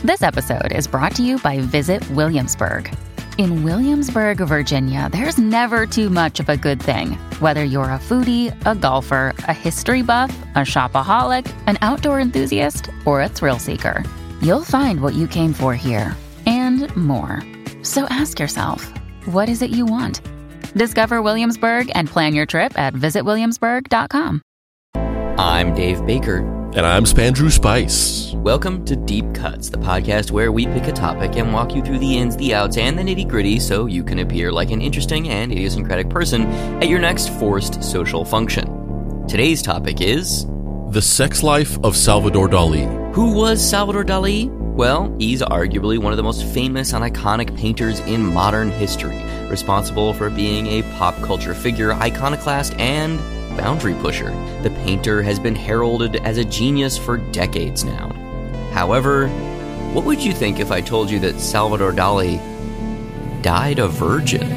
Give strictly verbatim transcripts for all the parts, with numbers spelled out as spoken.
This episode is brought to you by Visit Williamsburg. In Williamsburg, Virginia, there's never too much of a good thing. Whether you're a foodie, a golfer, a history buff, a shopaholic, an outdoor enthusiast, or a thrill seeker, you'll find what you came for here and more. So ask yourself, what is it you want? Discover Williamsburg and plan your trip at visit williamsburg dot com. I'm Dave Baker. And I'm Spandrew Spice. Welcome to Deep Cuts, the podcast where we pick a topic and walk you through the ins, the outs, and the nitty-gritty so you can appear like an interesting and idiosyncratic person at your next forced social function. Today's topic is... the sex life of Salvador Dali. Who was Salvador Dali? Well, he's arguably one of the most famous and iconic painters in modern history, responsible for being a pop culture figure, iconoclast, and boundary pusher. The painter has been heralded as a genius for decades now. However, what would you think if I told you that Salvador Dali died a virgin?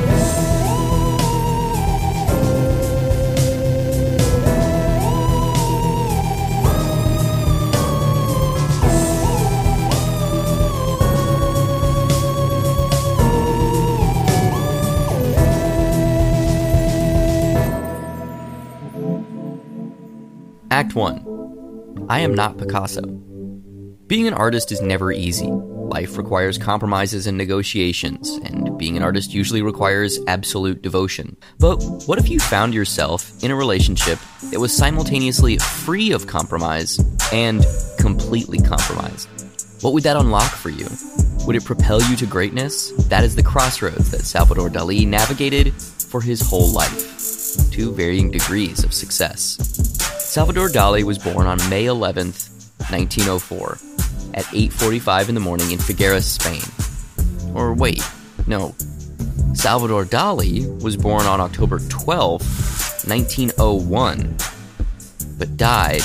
Act one. I am not Picasso. Being an artist is never easy. Life requires compromises and negotiations, and being an artist usually requires absolute devotion. But what if you found yourself in a relationship that was simultaneously free of compromise and completely compromised? What would that unlock for you? Would it propel you to greatness? That is the crossroads that Salvador Dali navigated for his whole life, to varying degrees of success. Salvador Dali was born on May eleventh, nineteen oh four, at eight forty-five in the morning in Figueres, Spain. Or wait, no. Salvador Dali was born on October twelfth, nineteen oh one, but died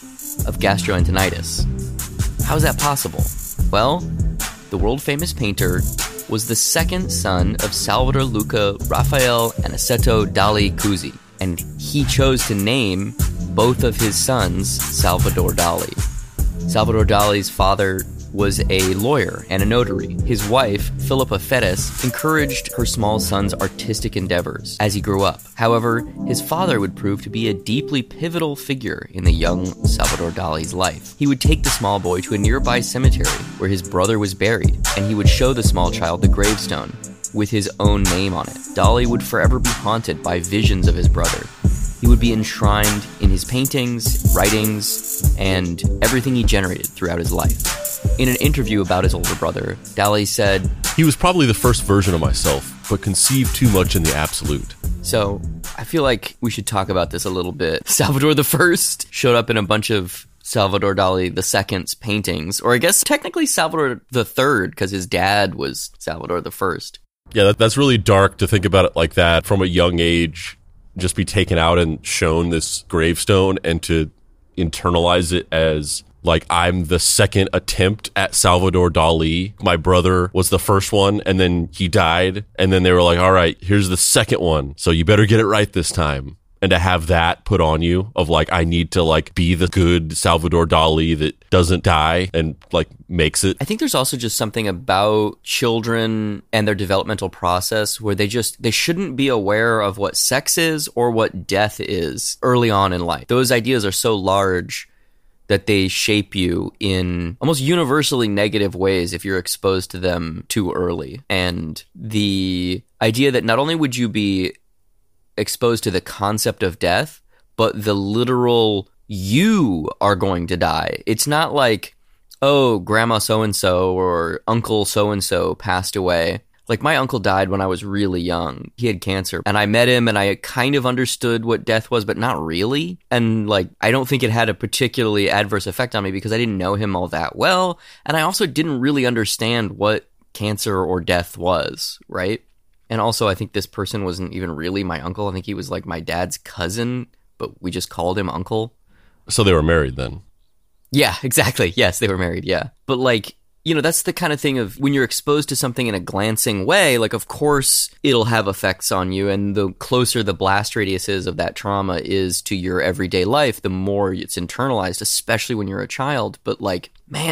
of gastroenteritis. How is that possible? Well, the world-famous painter was the second son of Salvador Luca Rafael Aniceto Dali Cuzzi, and he chose to name both of his sons Salvador Dali. Salvador Dali's father was a lawyer and a notary. His wife, Filipa Ferres, encouraged her small son's artistic endeavors as he grew up. However, his father would prove to be a deeply pivotal figure in the young Salvador Dali's life. He would take the small boy to a nearby cemetery where his brother was buried, and he would show the small child the gravestone with his own name on it. Dali would forever be haunted by visions of his brother. He would be enshrined in his paintings, writings, and everything he generated throughout his life. In an interview about his older brother, Dali said, "He was probably the first version of myself, but conceived too much in the absolute." So, I feel like we should talk about this a little bit. Salvador the First showed up in a bunch of Salvador Dali the Second's paintings, or I guess technically Salvador the Third, because his dad was Salvador the First. Yeah, that, that's really dark to think about it like that from a young age. Just be taken out and shown this gravestone and to internalize it as like, I'm the second attempt at Salvador Dali. My brother was the first one and then he died. And then they were like, all right, here's the second one. So you better get it right this time. And to have that put on you of like, I need to like be the good Salvador Dali that doesn't die and like makes it. I think there's also just something about children and their developmental process where they just, they shouldn't be aware of what sex is or what death is early on in life. Those ideas are so large that they shape you in almost universally negative ways if you're exposed to them too early. And the idea that not only would you be exposed to the concept of death, but the literal you are going to die. It's not like, oh, grandma so-and-so or uncle so-and-so passed away. Like, my uncle died when I was really young. He had cancer. And I met him and I kind of understood what death was, but not really. And, like, I don't think it had a particularly adverse effect on me because I didn't know him all that well. And I also didn't really understand what cancer or death was, right? And also, I think this person wasn't even really my uncle. I think he was like my dad's cousin, but we just called him uncle. So they were married then? Yeah, exactly. Yes, they were married, yeah. But like, you know, that's the kind of thing of when you're exposed to something in a glancing way, like, of course, it'll have effects on you. And the closer the blast radius is of that trauma is to your everyday life, the more it's internalized, especially when you're a child. But like, man,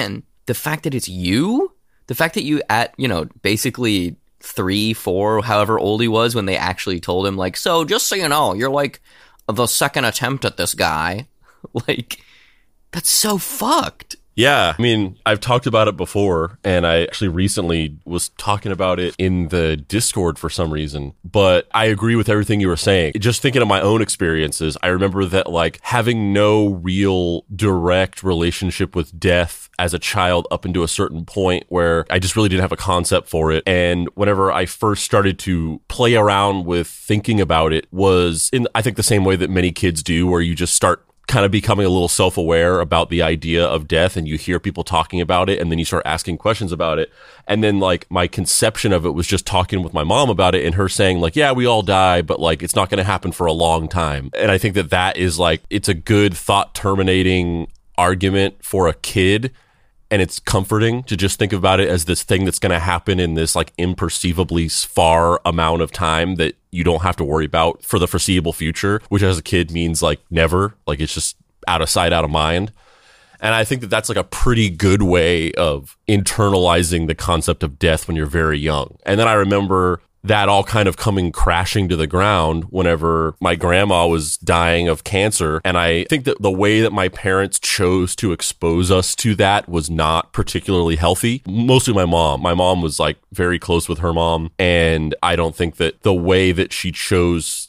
the fact that it's you, the fact that you at, you know, basically three, four, however old he was when they actually told him, like, so just so you know, you're like the second attempt at this guy. Like, that's so fucked. Yeah, I mean, I've talked about it before, and I actually recently was talking about it in the Discord for some reason, but I agree with everything you were saying. Just thinking of my own experiences, I remember that, like, having no real direct relationship with death as a child up into a certain point where I just really didn't have a concept for it. And whenever I first started to play around with thinking about it was in, I think, the same way that many kids do, where you just start kind of becoming a little self-aware about the idea of death, and you hear people talking about it, and then you start asking questions about it. And then, like, my conception of it was just talking with my mom about it and her saying, like, yeah, we all die, but, like, it's not going to happen for a long time. And I think that that is, like, it's a good thought terminating argument for a kid. And it's comforting to just think about it as this thing that's going to happen in this, like, imperceivably far amount of time that you don't have to worry about for the foreseeable future, which as a kid means, like, never. Like, it's just out of sight, out of mind. And I think that that's, like, a pretty good way of internalizing the concept of death when you're very young. And then I remember that all kind of coming crashing to the ground whenever my grandma was dying of cancer. And I think that the way that my parents chose to expose us to that was not particularly healthy. Mostly my mom. My mom was, like, very close with her mom. And I don't think that the way that she chose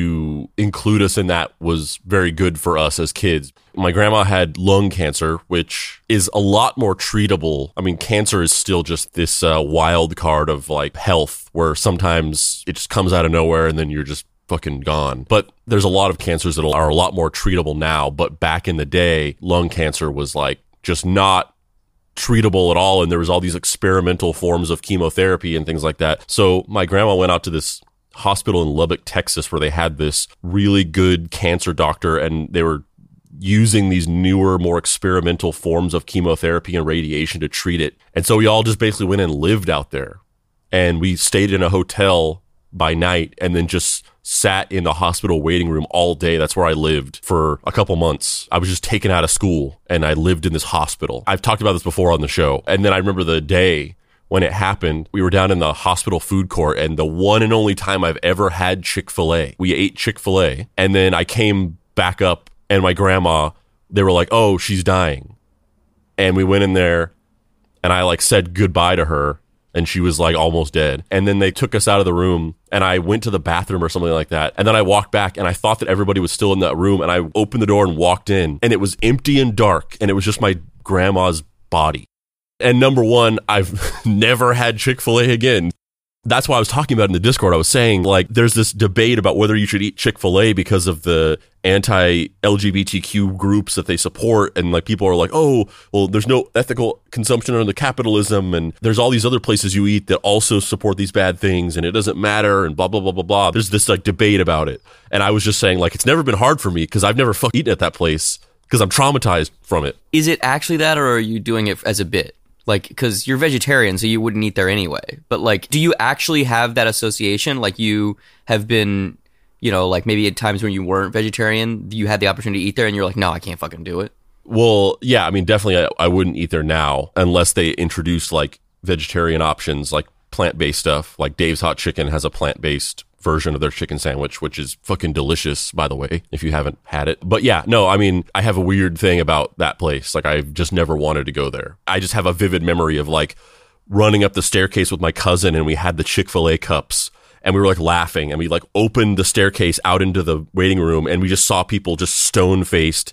to include us in that was very good for us as kids. My grandma had lung cancer, which is a lot more treatable. I mean, cancer is still just this uh, wild card of, like, health, where sometimes it just comes out of nowhere and then you're just fucking gone. But there's a lot of cancers that are a lot more treatable now. But back in the day, lung cancer was, like, just not treatable at all. And there was all these experimental forms of chemotherapy and things like that. So my grandma went out to this hospital in Lubbock, Texas, where they had this really good cancer doctor, and they were using these newer, more experimental forms of chemotherapy and radiation to treat it. And so we all just basically went and lived out there, and we stayed in a hotel by night and then just sat in the hospital waiting room all day. That's where I lived for a couple months. I was just taken out of school and I lived in this hospital. I've talked about this before on the show. And then I remember the day when it happened, we were down in the hospital food court, and the one and only time I've ever had Chick-fil-A. We ate Chick-fil-A, and then I came back up, and my grandma, they were like, oh, she's dying. And we went in there, and I, like, said goodbye to her, and she was, like, almost dead. And then they took us out of the room, and I went to the bathroom or something like that. And then I walked back, and I thought that everybody was still in that room, and I opened the door and walked in, and it was empty and dark, and it was just my grandma's body. And number one, I've never had Chick-fil-A again. That's why I was talking about in the Discord. I was saying, like, there's this debate about whether you should eat Chick-fil-A because of the anti-L G B T Q groups that they support. And, like, people are like, oh, well, there's no ethical consumption under capitalism. And there's all these other places you eat that also support these bad things. And it doesn't matter and blah, blah, blah, blah, blah. There's this, like, debate about it. And I was just saying, like, it's never been hard for me because I've never fucking eaten at that place because I'm traumatized from it. Is it actually that, or are you doing it as a bit? Like, because you're vegetarian, so you wouldn't eat there anyway. But, like, do you actually have that association? Like, you have been, you know, like, maybe at times when you weren't vegetarian, you had the opportunity to eat there, and you're like, no, I can't fucking do it. Well, yeah, I mean, definitely I, I wouldn't eat there now unless they introduced, like, vegetarian options, like plant-based stuff. Like, Dave's Hot Chicken has a plant-based version of their chicken sandwich, which is fucking delicious, by the way, if you haven't had it. But yeah, no, I mean, I have a weird thing about that place. Like, I've just never wanted to go there. I just have a vivid memory of, like, running up the staircase with my cousin, and we had the Chick-fil-A cups, and we were, like, laughing, and we, like, opened the staircase out into the waiting room, and we just saw people just stone-faced,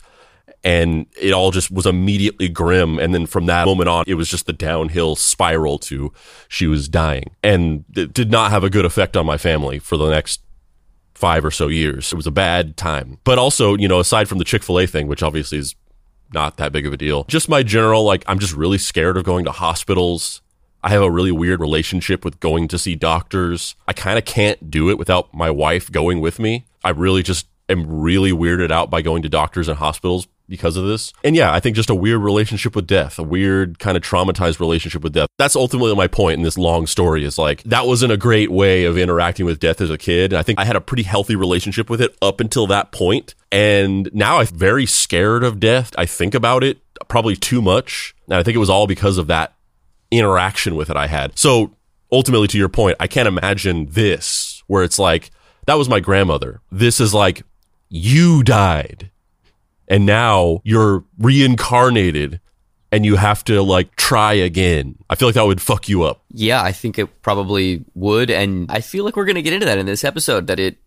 and it all just was immediately grim. And then from that moment on, it was just the downhill spiral to she was dying. And it did not have a good effect on my family for the next five or so years. It was a bad time. But also, you know, aside from the Chick-fil-A thing, which obviously is not that big of a deal, just my general, like, I'm just really scared of going to hospitals. I have a really weird relationship with going to see doctors. I kind of can't do it without my wife going with me. I really just am really weirded out by going to doctors and hospitals because of this. And yeah, I think just a weird relationship with death, a weird kind of traumatized relationship with death. That's ultimately my point in this long story, is like, that wasn't a great way of interacting with death as a kid. I think I had a pretty healthy relationship with it up until that point. And now I'm very scared of death. I think about it probably too much. And I think it was all because of that interaction with it I had. So ultimately, to your point, I can't imagine this where it's like, that was my grandmother. This is like, you died and now you're reincarnated and you have to like try again. I feel like that would fuck you up. Yeah, I think it probably would. And I feel like we're going to get into that in this episode, that it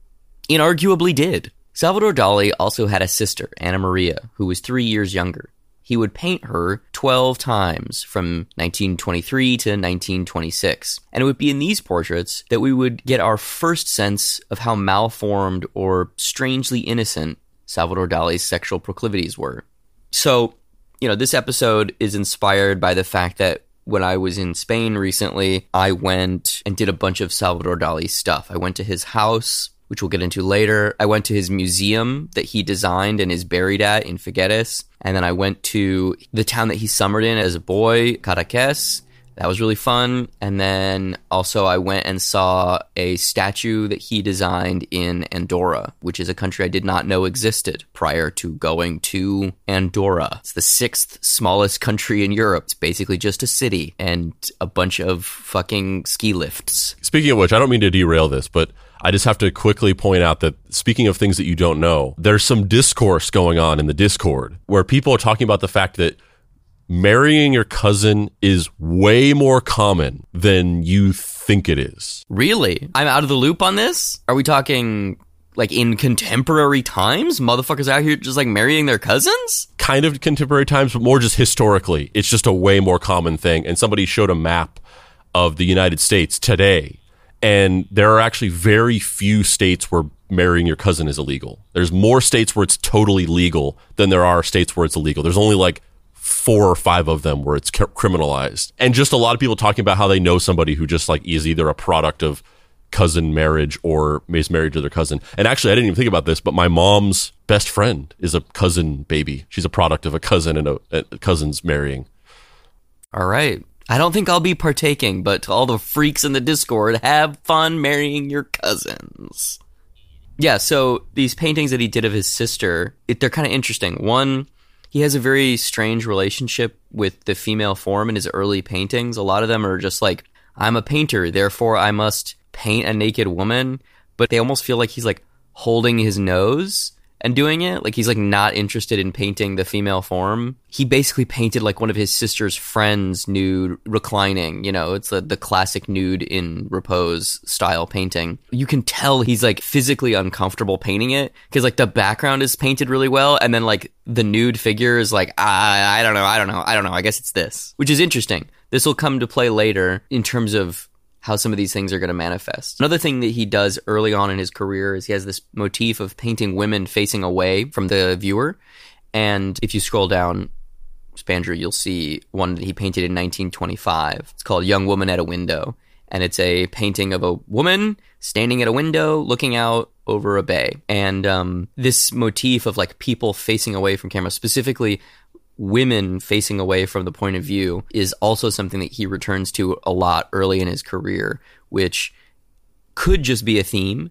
inarguably did. Salvador Dali also had a sister, Anna Maria, who was three years younger. He would paint her twelve times from nineteen twenty-three to nineteen twenty-six. And it would be in these portraits that we would get our first sense of how malformed or strangely innocent Salvador Dali's sexual proclivities were. So, you know, this episode is inspired by the fact that when I was in Spain recently, I went and did a bunch of Salvador Dali stuff. I went to his house, which we'll get into later. I went to his museum that he designed and is buried at in Figueres. And then I went to the town that he summered in as a boy, Cadaqués. That was really fun. And then also I went and saw a statue that he designed in Andorra, which is a country I did not know existed prior to going to Andorra. It's the sixth smallest country in Europe. It's basically just a city and a bunch of fucking ski lifts. Speaking of which, I don't mean to derail this, but I just have to quickly point out that speaking of things that you don't know, there's some discourse going on in the Discord where people are talking about the fact that marrying your cousin is way more common than you think it is. Really? I'm out of the loop on this? Are we talking like in contemporary times? Motherfuckers out here just like marrying their cousins? Kind of contemporary times, but more just historically. It's just a way more common thing. And somebody showed a map of the United States today. And there are actually very few states where marrying your cousin is illegal. There's more states where it's totally legal than there are states where it's illegal. There's only like four or five of them where it's criminalized. And just a lot of people talking about how they know somebody who just like is either a product of cousin marriage or is married to their cousin. And actually, I didn't even think about this, but my mom's best friend is a cousin baby. She's a product of a cousin and a, a cousin's marrying. All right. I don't think I'll be partaking, but to all the freaks in the Discord, have fun marrying your cousins. Yeah, so these paintings that he did of his sister, it, they're kind of interesting. One, he has a very strange relationship with the female form in his early paintings. A lot of them are just like, I'm a painter, therefore I must paint a naked woman. But they almost feel like he's like holding his nose and doing it. Like he's like not interested in painting the female form. He basically painted like one of his sister's friends nude reclining. You know, it's the, the classic nude in repose style painting. You can tell he's like physically uncomfortable painting it because like the background is painted really well. And then like the nude figure is like, I, I don't know. I don't know. I don't know. I guess it's this, which is interesting. This will come to play later in terms of how some of these things are going to manifest. Another thing that he does early on in his career is he has this motif of painting women facing away from the viewer. And if you scroll down, Spandrew, you'll see one that he painted in nineteen twenty-five. It's called Young Woman at a Window. And it's a painting of a woman standing at a window looking out over a bay. And um, this motif of like people facing away from camera, specifically women facing away from the point of view, is also something that he returns to a lot early in his career, which could just be a theme,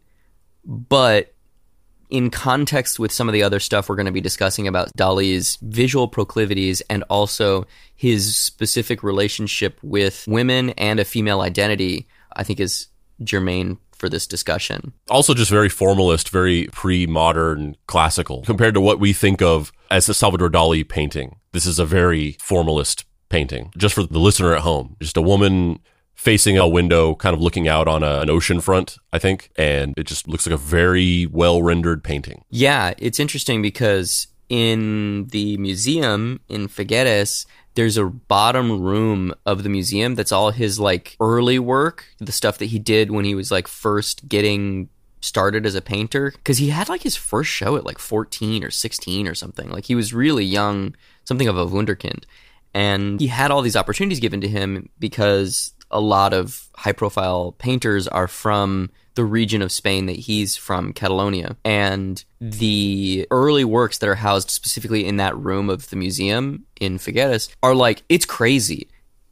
but in context with some of the other stuff we're going to be discussing about Dali's visual proclivities and also his specific relationship with women and a female identity, I think is germane for this discussion. Also just very formalist, very pre-modern, classical. Compared to what we think of as a Salvador Dali painting, this is a very formalist painting. Just for the listener at home, just a woman facing a window, kind of looking out on a, an ocean front, I think, and it just looks like a very well-rendered painting. Yeah, it's interesting because in the museum in Figueres, there's a bottom room of the museum that's all his like early work, the stuff that he did when he was like first getting started as a painter, because he had like his first show at like fourteen or sixteen or something. Like he was really young, something of a wunderkind, and he had all these opportunities given to him because a lot of high profile painters are from the region of Spain that he's from, Catalonia. And the early works that are housed specifically in that room of the museum in Figueres are like, it's crazy.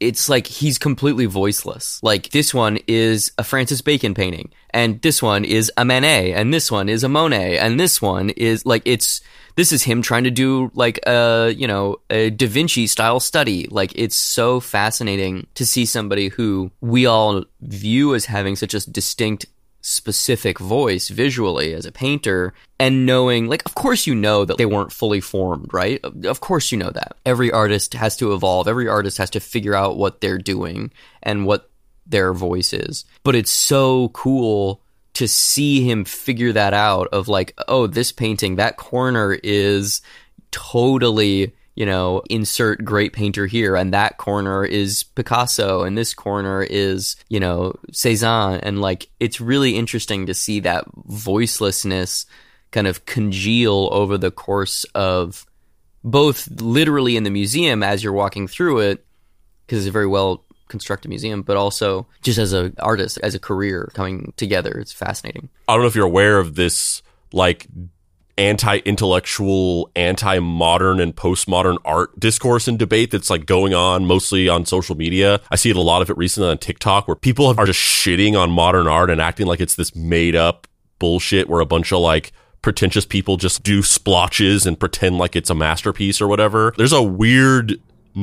it's like he's completely voiceless. Like, this one is a Francis Bacon painting, and this one is a Manet, and this one is a Monet, and this one is, like, it's, this is him trying to do, like, a, you know, a Da Vinci-style study. Like, it's so fascinating to see somebody who we all view as having such a distinct specific voice visually as a painter, and knowing, like, of course you know that they weren't fully formed, right? Of course you know that. Every artist has to evolve. Every artist has to figure out what they're doing and what their voice is. But it's so cool to see him figure that out of, like, oh, this painting, that corner is totally, you know, insert great painter here, and that corner is Picasso, and this corner is, you know, Cézanne. And, like, it's really interesting to see that voicelessness kind of congeal over the course of both literally in the museum as you're walking through it, because it's a very well constructed museum, but also just as an artist, as a career coming together. It's fascinating. I don't know if you're aware of this, like, anti-intellectual, anti-modern and postmodern art discourse and debate that's, like, going on mostly on social media. I see it a lot of it recently on TikTok, where people are just shitting on modern art and acting like it's this made up bullshit where a bunch of, like, pretentious people just do splotches and pretend like it's a masterpiece or whatever. There's a weird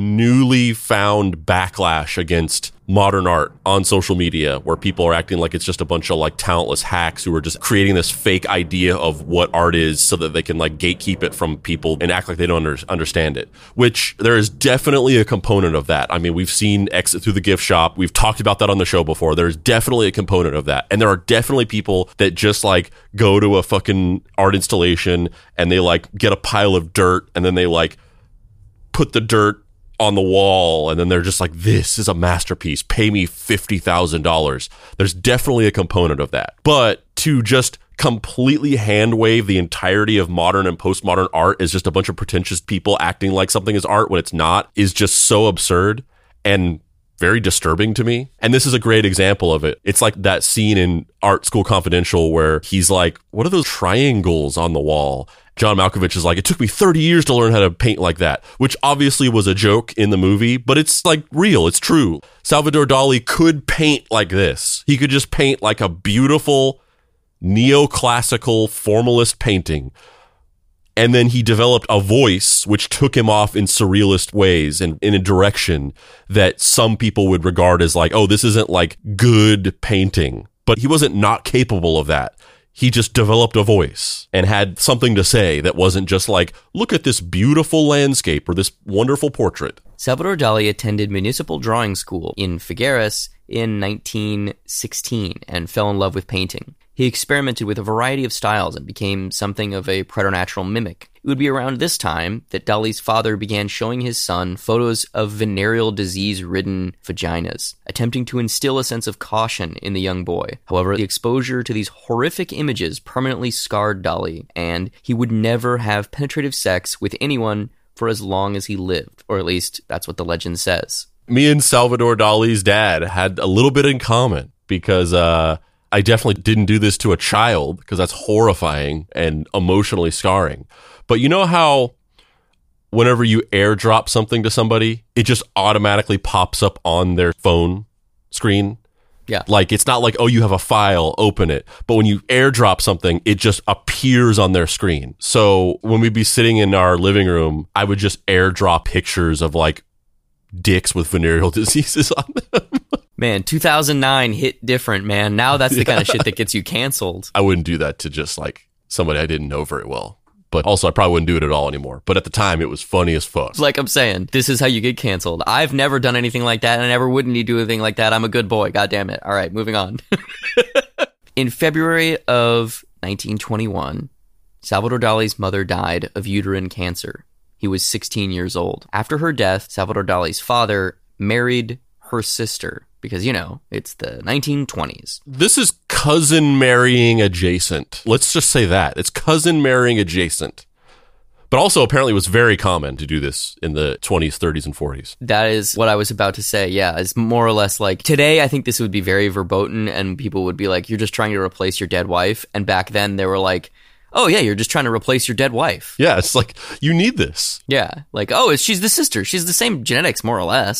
newly found backlash against modern art on social media, where people are acting like it's just a bunch of, like, talentless hacks who are just creating this fake idea of what art is so that they can, like, gatekeep it from people and act like they don't under- understand it, which there is definitely a component of that. I mean, we've seen Exit Through the Gift Shop. We've talked about that on the show before. There's definitely a component of that. And there are definitely people that just, like, go to a fucking art installation and they, like, get a pile of dirt and then they, like, put the dirt on the wall, and then they're just like, this is a masterpiece, pay me fifty thousand dollars. There's definitely a component of that. But to just completely hand wave the entirety of modern and postmodern art as just a bunch of pretentious people acting like something is art when it's not is just so absurd and very disturbing to me. And this is a great example of it. It's like that scene in Art School Confidential where he's like, what are those triangles on the wall? John Malkovich is like, it took me thirty years to learn how to paint like that, which obviously was a joke in the movie, but it's, like, real. It's true. Salvador Dali could paint like this. He could just paint like a beautiful neoclassical formalist painting. And then he developed a voice which took him off in surrealist ways and in a direction that some people would regard as, like, oh, this isn't, like, good painting. But he wasn't not capable of that. He just developed a voice and had something to say that wasn't just like, look at this beautiful landscape or this wonderful portrait. Salvador Dali attended municipal drawing school in Figueres in nineteen sixteen and fell in love with painting. He experimented with a variety of styles and became something of a preternatural mimic. It would be around this time that Dali's father began showing his son photos of venereal disease-ridden vaginas, attempting to instill a sense of caution in the young boy. However, the exposure to these horrific images permanently scarred Dali, and he would never have penetrative sex with anyone for as long as he lived, or at least that's what the legend says. Me and Salvador Dali's dad had a little bit in common because uh, I definitely didn't do this to a child because that's horrifying and emotionally scarring. But you know how whenever you airdrop something to somebody, it just automatically pops up on their phone screen? Yeah. Like, it's not like, oh, you have a file, open it. But when you airdrop something, it just appears on their screen. So when we'd be sitting in our living room, I would just airdrop pictures of, like, dicks with venereal diseases on them. Man, two thousand nine hit different, man. Now that's the kind of shit that gets you canceled. I wouldn't do that to just, like, somebody I didn't know very well. But also, I probably wouldn't do it at all anymore. But at the time, it was funny as fuck. Like I'm saying, this is how you get canceled. I've never done anything like that, and I never would need to do anything like that. I'm a good boy. God damn it. All right, moving on. In February of nineteen twenty-one, Salvador Dali's mother died of uterine cancer. He was sixteen years old. After her death, Salvador Dali's father married her sister. Because, you know, it's the nineteen twenties. This is cousin marrying adjacent. Let's just say that. It's cousin marrying adjacent. But also, apparently, it was very common to do this in the twenties, thirties, and forties. That is what I was about to say, yeah. It's more or less like, today, I think this would be very verboten, and people would be like, you're just trying to replace your dead wife. And back then, they were like, oh, yeah, you're just trying to replace your dead wife. Yeah, it's like, you need this. Yeah, like, oh, she's the sister. She's the same genetics, more or less.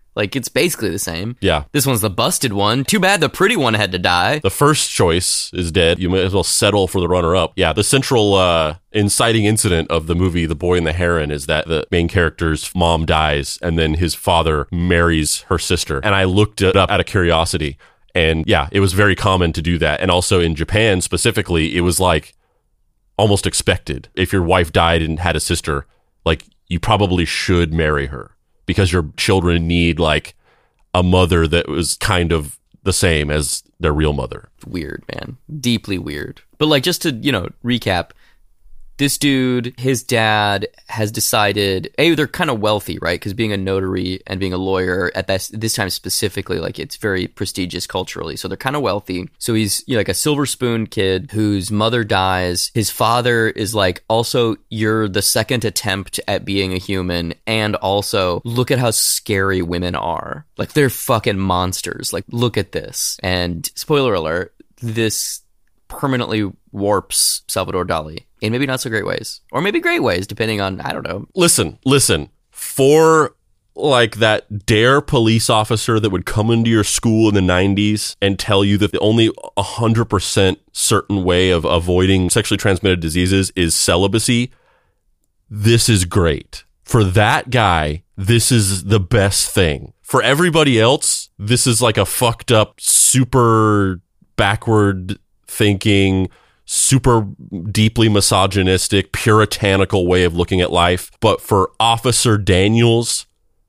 Like, it's basically the same. Yeah. This one's the busted one. Too bad the pretty one had to die. The first choice is dead. You may as well settle for the runner-up. Yeah, the central uh, inciting incident of the movie The Boy and the Heron is that the main character's mom dies, and then his father marries her sister. And I looked it up out of curiosity. And yeah, it was very common to do that. And also in Japan specifically, it was like almost expected. If your wife died and had a sister, like, you probably should marry her. Because your children need, like, a mother that was kind of the same as their real mother. Weird, man. Deeply weird. But, like, just to, you know, recap, this dude, his dad has decided, A, they're kind of wealthy, right? Because being a notary and being a lawyer at this, this time specifically, like, it's very prestigious culturally. So they're kind of wealthy. So he's, you know, like a silver spoon kid whose mother dies. His father is like, also, you're the second attempt at being a human. And also, look at how scary women are. Like, they're fucking monsters. Like, look at this. And spoiler alert, this permanently warps Salvador Dali in maybe not so great ways, or maybe great ways, depending on, I don't know. Listen, listen, for like that dare police officer that would come into your school in the nineties and tell you that the only one hundred percent certain way of avoiding sexually transmitted diseases is celibacy, this is great. For that guy, this is the best thing. For everybody else, this is like a fucked up, super backward thinking, super deeply misogynistic, puritanical way of looking at life. But for Officer Daniels,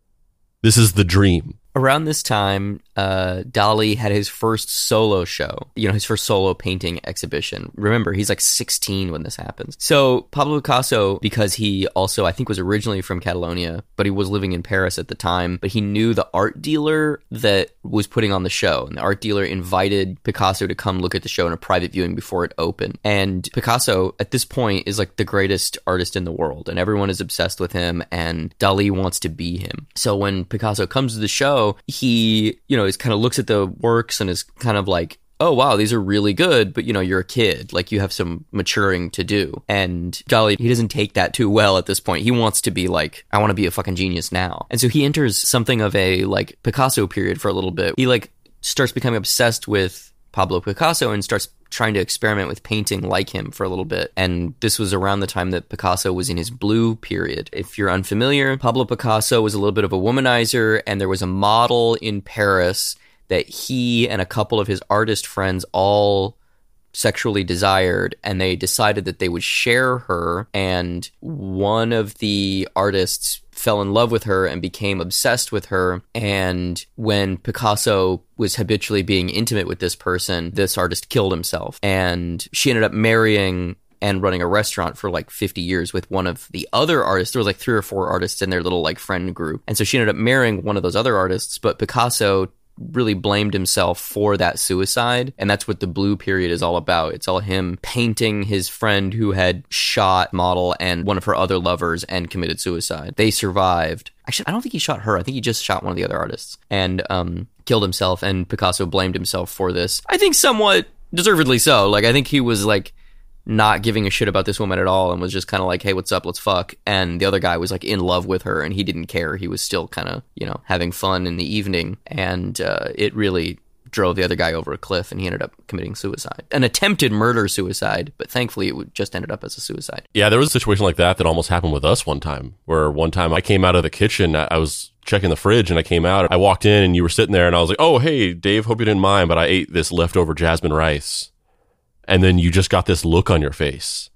this is the dream. Around this time, uh, Dali had his first solo show, you know, his first solo painting exhibition. Remember, he's like sixteen when this happens. So Pablo Picasso, because he also, I think, was originally from Catalonia, but he was living in Paris at the time, but he knew the art dealer that was putting on the show. And the art dealer invited Picasso to come look at the show in a private viewing before it opened. And Picasso, at this point, is like the greatest artist in the world, and everyone is obsessed with him, and Dali wants to be him. So when Picasso comes to the show, he, you know, is kind of looks at the works and is kind of like, oh, wow, these are really good, but, you know, you're a kid. Like, you have some maturing to do. And Dali, he doesn't take that too well at this point. He wants to be like, I want to be a fucking genius now. And so he enters something of a, like, Picasso period for a little bit. He, like, starts becoming obsessed with Pablo Picasso and starts trying to experiment with painting like him for a little bit. And this was around the time that Picasso was in his blue period. If you're unfamiliar, Pablo Picasso was a little bit of a womanizer, and there was a model in Paris that he and a couple of his artist friends all sexually desired, and they decided that they would share her, and one of the artists fell in love with her and became obsessed with her. And when Picasso was habitually being intimate with this person, this artist killed himself, and she ended up marrying and running a restaurant for like fifty years with one of the other artists. There was like three or four artists in their little like friend group, and so she ended up marrying one of those other artists, but Picasso really blamed himself for that suicide. And that's what the blue period is all about. It's all him painting his friend who had shot model and one of her other lovers and committed suicide. They survived. Actually, I don't think he shot her. I think he just shot one of the other artists and um, killed himself. And Picasso blamed himself for this. I think somewhat deservedly so. Like, I think he was like not giving a shit about this woman at all and was just kind of like, hey, what's up, let's fuck. And the other guy was like in love with her and he didn't care. He was still kind of, you know, having fun in the evening, and uh, it really drove the other guy over a cliff, and he ended up committing suicide, an attempted murder suicide, but thankfully it just ended up as a suicide. Yeah, there was a situation like that that almost happened with us one time, where one time I came out of the kitchen, I was checking the fridge and I came out, I walked in and you were sitting there and I was like, oh, hey, Dave, hope you didn't mind, but I ate this leftover jasmine rice. And then you just got this look on your face.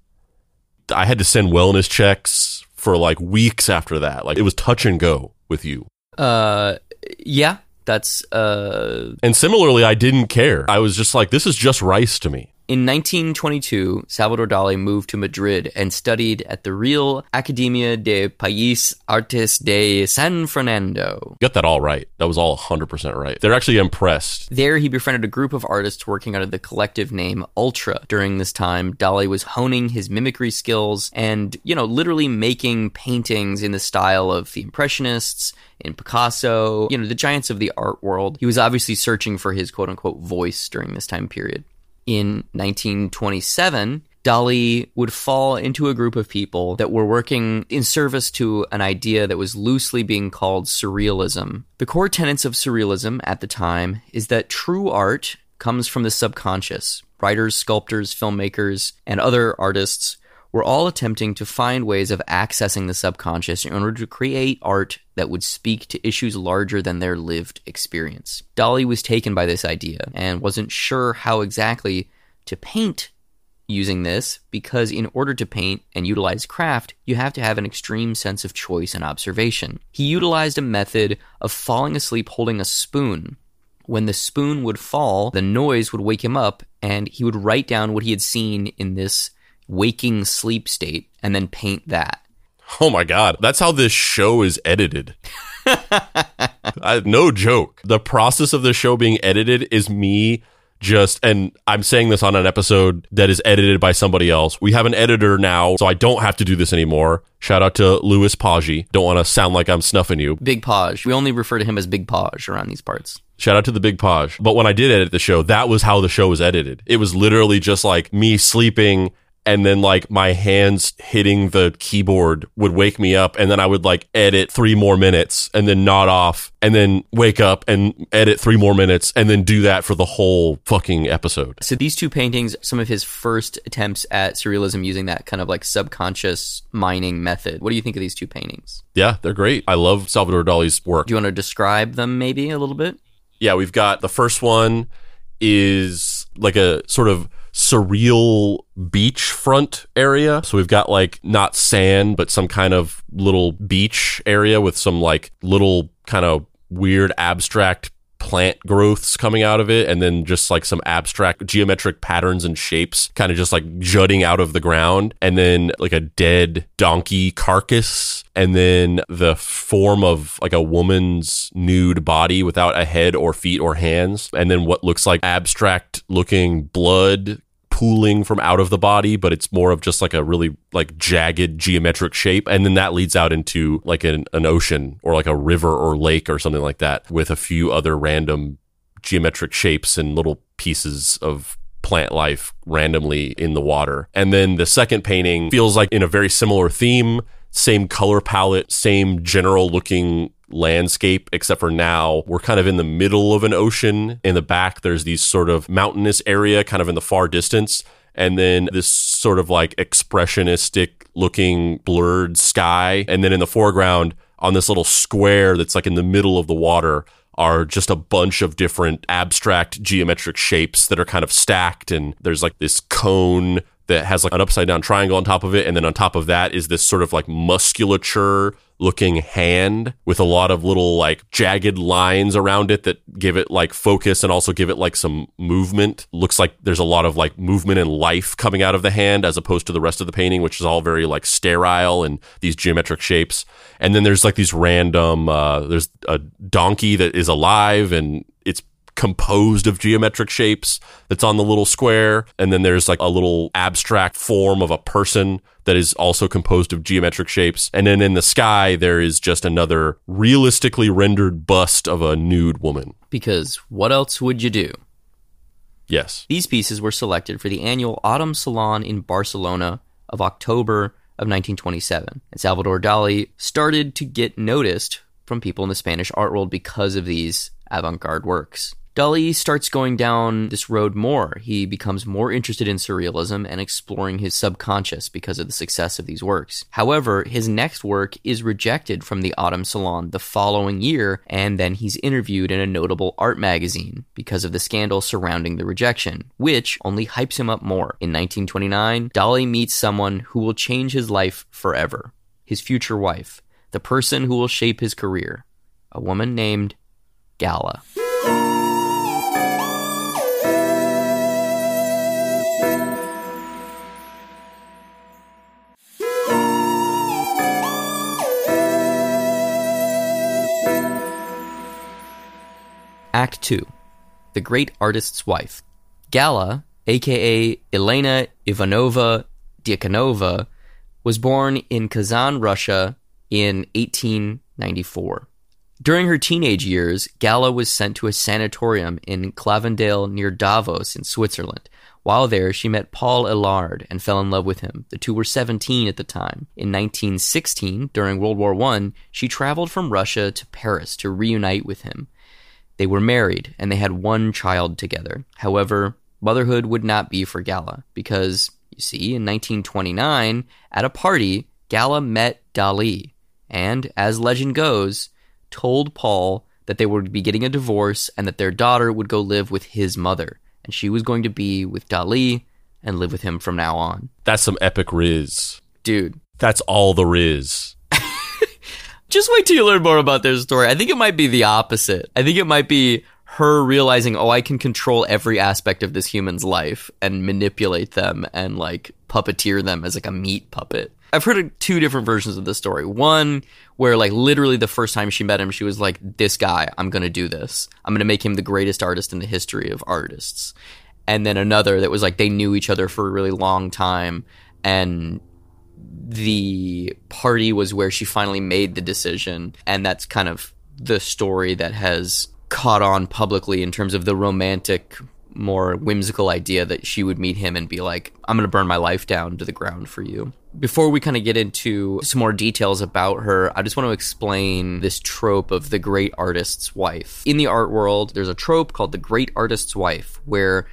I had to send wellness checks for like weeks after that. Like, it was touch and go with you. Uh, yeah, that's... Uh... And similarly, I didn't care. I was just like, this is just rice to me. In nineteen twenty-two, Salvador Dali moved to Madrid and studied at the Real Academia de Bellas Artes de San Fernando. Got that all right. That was all one hundred percent right. They're actually impressed. There, he befriended a group of artists working under the collective name Ultra. During this time, Dali was honing his mimicry skills and, you know, literally making paintings in the style of the Impressionists, in Picasso, you know, the giants of the art world. He was obviously searching for his quote-unquote voice during this time period. In nineteen twenty-seven, Dali would fall into a group of people that were working in service to an idea that was loosely being called surrealism. The core tenets of surrealism at the time is that true art comes from the subconscious. Writers, sculptors, filmmakers, and other artists were all attempting to find ways of accessing the subconscious in order to create art that would speak to issues larger than their lived experience. Dali was taken by this idea and wasn't sure how exactly to paint using this, because in order to paint and utilize craft, you have to have an extreme sense of choice and observation. He utilized a method of falling asleep holding a spoon. When the spoon would fall, the noise would wake him up, and he would write down what he had seen in this waking sleep state and then paint that. Oh my God. That's how this show is edited. I, no joke. The process of the show being edited is me just, and I'm saying this on an episode that is edited by somebody else. We have an editor now, so I don't have to do this anymore. Shout out to Louis Paggi. Don't want to sound like I'm snuffing you. Big Paj. We only refer to him as Big Paj around these parts. Shout out to the Big Paj. But when I did edit the show, that was how the show was edited. It was literally just like me sleeping, and then like my hands hitting the keyboard would wake me up, and then I would like edit three more minutes and then nod off and then wake up and edit three more minutes and then do that for the whole fucking episode. So these two paintings, some of his first attempts at surrealism using that kind of like subconscious mining method. What do you think of these two paintings? Yeah, they're great. I love Salvador Dali's work. Do you want to describe them maybe a little bit? Yeah, we've got the first one is like a sort of surreal beachfront area. So we've got like not sand, but some kind of little beach area with some like little kind of weird abstract plant growths coming out of it, and then just like some abstract geometric patterns and shapes kind of just like jutting out of the ground, and then like a dead donkey carcass, and then the form of like a woman's nude body without a head or feet or hands, and then what looks like abstract looking blood pooling from out of the body, but it's more of just like a really like jagged geometric shape. And then that leads out into like an, an ocean or like a river or lake or something like that, with a few other random geometric shapes and little pieces of plant life randomly in the water. And then the second painting feels like in a very similar theme, same color palette, same general looking landscape, except for now we're kind of in the middle of an ocean. In the back, there's these sort of mountainous area kind of in the far distance, and then this sort of like expressionistic looking blurred sky. And then in the foreground, on this little square that's like in the middle of the water, are just a bunch of different abstract geometric shapes that are kind of stacked. And there's like this cone that has like an upside down triangle on top of it. And then on top of that is this sort of like musculature looking hand with a lot of little like jagged lines around it that give it like focus and also give it like some movement. Looks like there's a lot of like movement and life coming out of the hand, as opposed to the rest of the painting, which is all very like sterile and these geometric shapes. And then there's like these random, uh, there's a donkey that is alive and it's composed of geometric shapes that's on the little square. And then there's like a little abstract form of a person that is also composed of geometric shapes. And then in the sky, there is just another realistically rendered bust of a nude woman. Because what else would you do? Yes. These pieces were selected for the annual Autumn Salon in Barcelona of October of nineteen twenty-seven. And Salvador Dali started to get noticed from people in the Spanish art world because of these avant-garde works. Dali starts going down this road more. He becomes more interested in surrealism and exploring his subconscious because of the success of these works. However, his next work is rejected from the Autumn Salon the following year, and then he's interviewed in a notable art magazine because of the scandal surrounding the rejection, which only hypes him up more. In nineteen twenty-nine, Dali meets someone who will change his life forever. His future wife, the person who will shape his career, a woman named Gala. Act two. The Great Artist's Wife. Gala, aka Elena Ivanova Diakonova, was born in Kazan, Russia in eighteen ninety-four. During her teenage years, Gala was sent to a sanatorium in Clavendale near Davos in Switzerland, While there, she met Paul Elarde and fell in love with him. The two were seventeen at the time. In nineteen sixteen, during World War One, she traveled from Russia to Paris to reunite with him. They were married, and they had one child together. However, motherhood would not be for Gala, because, you see, in nineteen twenty-nine, at a party, Gala met Dali, and, as legend goes, told Paul that they would be getting a divorce and that their daughter would go live with his mother, and she was going to be with Dali and live with him from now on. That's some epic riz. Dude. That's all the riz. Just wait till you learn more about their story. I think it might be the opposite. I think it might be her realizing, oh, I can control every aspect of this human's life and manipulate them and, like, puppeteer them as, like, a meat puppet. I've heard of two different versions of the story. One where, like, literally the first time she met him, she was like, this guy, I'm going to do this. I'm going to make him the greatest artist in the history of artists. And then another that was like they knew each other for a really long time, and the party was where she finally made the decision, and that's kind of the story that has caught on publicly in terms of the romantic, more whimsical idea that she would meet him and be like, I'm going to burn my life down to the ground for you. Before we kind of get into some more details about her, I just want to explain this trope of the great artist's wife. In the art world, there's a trope called the great artist's wife, where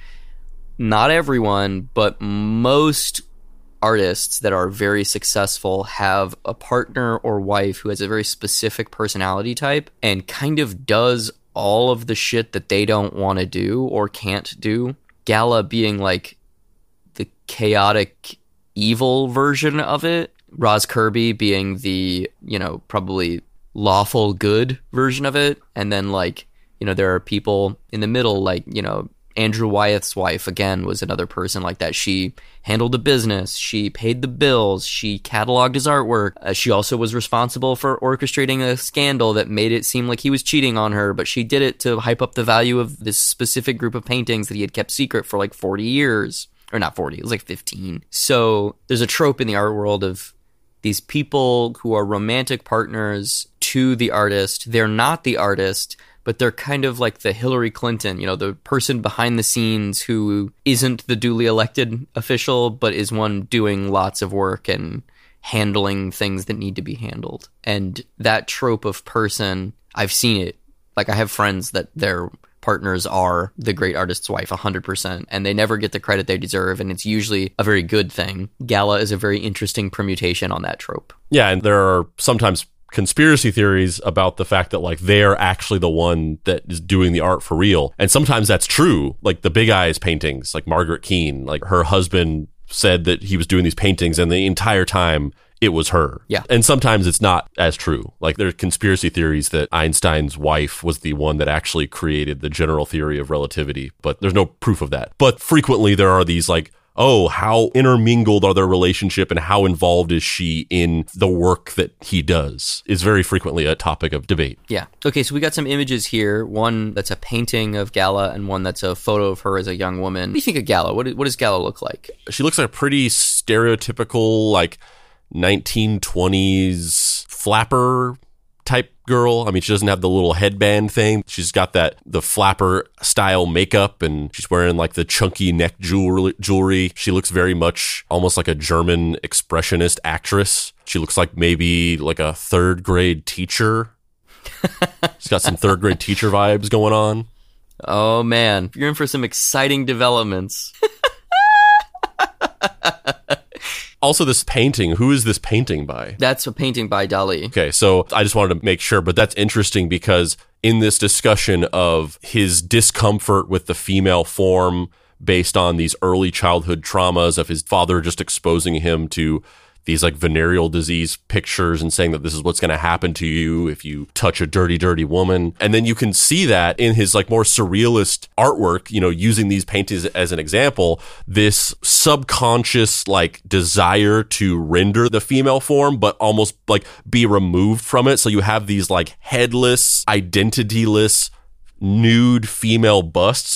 not everyone, but most artists that are very successful have a partner or wife who has a very specific personality type and kind of does all of the shit that they don't want to do or can't do. Gala being like the chaotic evil version of it. Roz Kirby being the, you know, probably lawful good version of it. And then, like, you know, there are people in the middle, like, you know, Andrew Wyeth's wife, again, was another person like that. She handled the business. She paid the bills. She cataloged his artwork. Uh, she also was responsible for orchestrating a scandal that made it seem like he was cheating on her, but she did it to hype up the value of this specific group of paintings that he had kept secret for like forty years. Or not forty, it was like fifteen. So there's a trope in the art world of these people who are romantic partners to the artist. They're not the artist, but they're kind of like the Hillary Clinton, you know, the person behind the scenes who isn't the duly elected official, but is one doing lots of work and handling things that need to be handled. And that trope of person, I've seen it. Like, I have friends that their partners are the great artist's wife, one hundred percent, and they never get the credit they deserve, and it's usually a very good thing. Gala is a very interesting permutation on that trope. Yeah, and there are sometimes conspiracy theories about the fact that, like, they're actually the one that is doing the art for real. And sometimes that's true. Like the Big Eyes paintings, like Margaret Keane, like her husband said that he was doing these paintings and the entire time it was her. Yeah. And sometimes it's not as true. Like there are conspiracy theories that Einstein's wife was the one that actually created the general theory of relativity, but there's no proof of that. But frequently there are these like, oh, how intermingled are their relationship and how involved is she in the work that he does is very frequently a topic of debate. Yeah. Okay, so we got some images here. One that's a painting of Gala and one that's a photo of her as a young woman. What do you think of Gala? What, what does Gala look like? She looks like a pretty stereotypical, like, nineteen twenties flapper type girl. I mean, she doesn't have the little headband thing. She's got that, the flapper style makeup, and she's wearing like the chunky neck jewelry. jewelry. She looks very much almost like a German expressionist actress. She looks like maybe like a third grade teacher. She's got some third grade teacher vibes going on. Oh man, you're in for some exciting developments. Also, this painting, who is this painting by? That's a painting by Dali. Okay, so I just wanted to make sure, but that's interesting because in this discussion of his discomfort with the female form based on these early childhood traumas of his father just exposing him to these like venereal disease pictures and saying that this is what's going to happen to you if you touch a dirty, dirty woman. And then you can see that in his like more surrealist artwork, you know, using these paintings as an example, this subconscious like desire to render the female form, but almost like be removed from it. So you have these like headless, identityless, nude female busts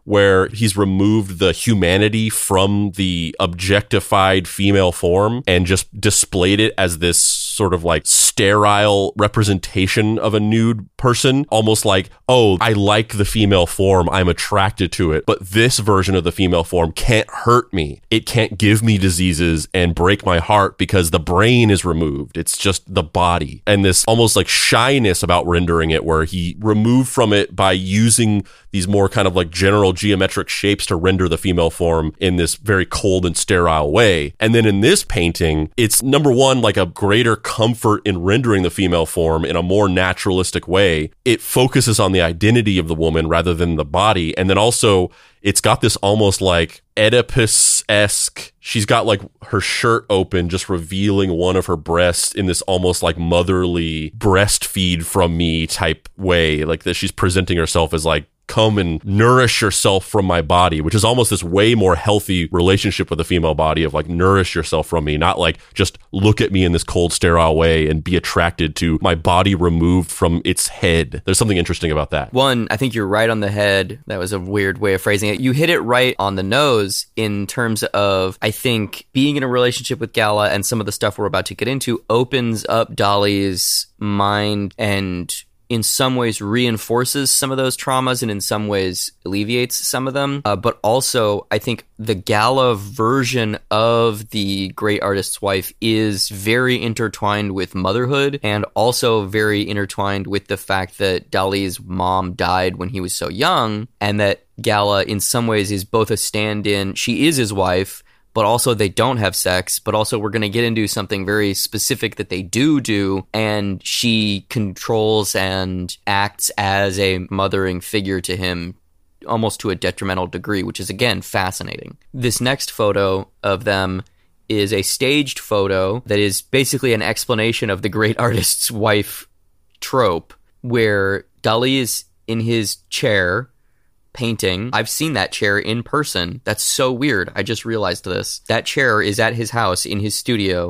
where he's removed the humanity from the objectified female form and just displayed it as this sort of like sterile representation of a nude person, almost like, oh, I like the female form, I'm attracted to it, but this version of the female form can't hurt me. It can't give me diseases and break my heart because the brain is removed. It's just the body. And this almost like shyness about rendering it, where he removed from it by using these more kind of like general geometric shapes to render the female form in this very cold and sterile way. And then in this painting, it's number one, like a greater comfort in rendering the female form in a more naturalistic way. It focuses on the identity of the woman rather than the body. And then also it's got this almost like Oedipus-esque, she's got like her shirt open, just revealing one of her breasts in this almost like motherly breastfeed from me type way. Like that she's presenting herself as like, come and nourish yourself from my body, which is almost this way more healthy relationship with the female body of like, nourish yourself from me, not like just look at me in this cold, sterile way and be attracted to my body removed from its head. There's something interesting about that. One, I think you're right on the head. That was a weird way of phrasing it. You hit it right on the nose in terms of, I think, being in a relationship with Gala and some of the stuff we're about to get into opens up Dali's mind and in some ways reinforces some of those traumas and in some ways alleviates some of them. Uh, but also, I think the Gala version of the great artist's wife is very intertwined with motherhood and also very intertwined with the fact that Dali's mom died when he was so young, and that Gala in some ways is both a stand-in. She is his wife, but also they don't have sex, but also we're going to get into something very specific that they do do, and she controls and acts as a mothering figure to him almost to a detrimental degree, which is, again, fascinating. This next photo of them is a staged photo that is basically an explanation of the great artist's wife trope, where Dali is in his chair painting. I've seen that chair in person. That's so weird. I just realized this. That chair is at his house in his studio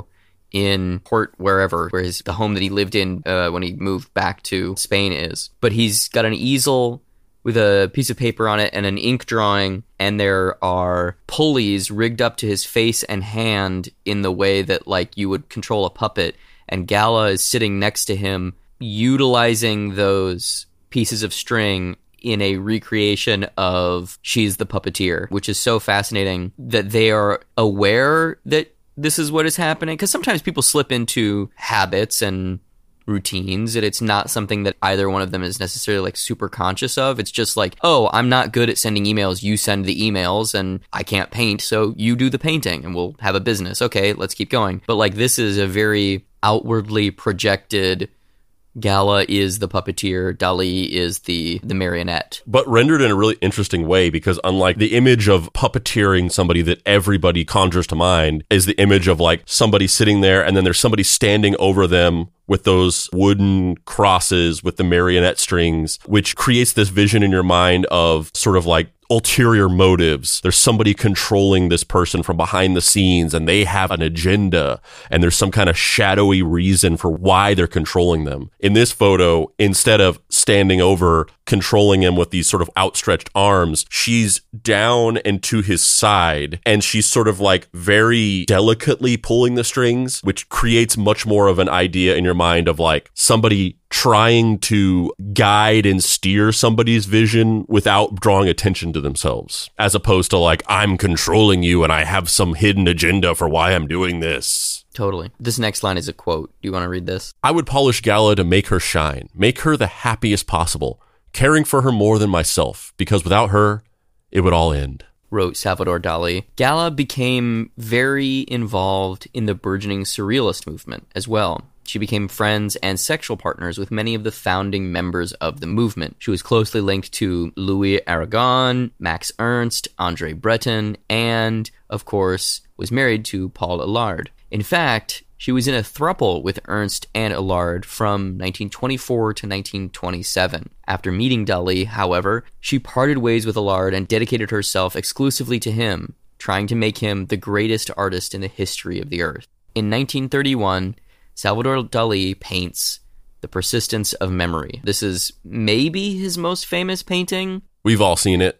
in Port wherever, where his the home that he lived in uh, when he moved back to Spain is. But he's got an easel with a piece of paper on it and an ink drawing, and there are pulleys rigged up to his face and hand in the way that like you would control a puppet, and Gala is sitting next to him utilizing those pieces of string in a recreation of She's the Puppeteer, which is so fascinating that they are aware that this is what is happening. Because sometimes people slip into habits and routines, and it's not something that either one of them is necessarily like super conscious of. It's just like, oh, I'm not good at sending emails. You send the emails, and I can't paint, so you do the painting, and we'll have a business. Okay, let's keep going. But like, this is a very outwardly projected, Gala is the puppeteer, Dali is the the marionette. But rendered in a really interesting way, because unlike the image of puppeteering somebody that everybody conjures to mind is the image of like somebody sitting there and then there's somebody standing over them with those wooden crosses with the marionette strings, which creates this vision in your mind of sort of like ulterior motives. There's somebody controlling this person from behind the scenes, and they have an agenda, and there's some kind of shadowy reason for why they're controlling them. In this photo, instead of standing over, controlling him with these sort of outstretched arms, she's down and to his side, and she's sort of like very delicately pulling the strings, which creates much more of an idea in your mind of like somebody trying to guide and steer somebody's vision without drawing attention to themselves, as opposed to like, I'm controlling you and I have some hidden agenda for why I'm doing this. Totally. This next line is a quote. Do you want to read this? I would polish Gala to make her shine, make her the happiest possible, caring for her more than myself, because without her, it would all end, wrote Salvador Dali. Gala became very involved in the burgeoning surrealist movement as well. She became friends and sexual partners with many of the founding members of the movement. She was closely linked to Louis Aragon, Max Ernst, Andre Breton, and, of course, was married to Paul Eluard. In fact, she was in a throuple with Ernst and Eluard from nineteen twenty-four to nineteen twenty-seven. After meeting Dali, however, she parted ways with Eluard and dedicated herself exclusively to him, trying to make him the greatest artist in the history of the earth. In nineteen thirty-one, Salvador Dali paints The Persistence of Memory. This is maybe his most famous painting. We've all seen it.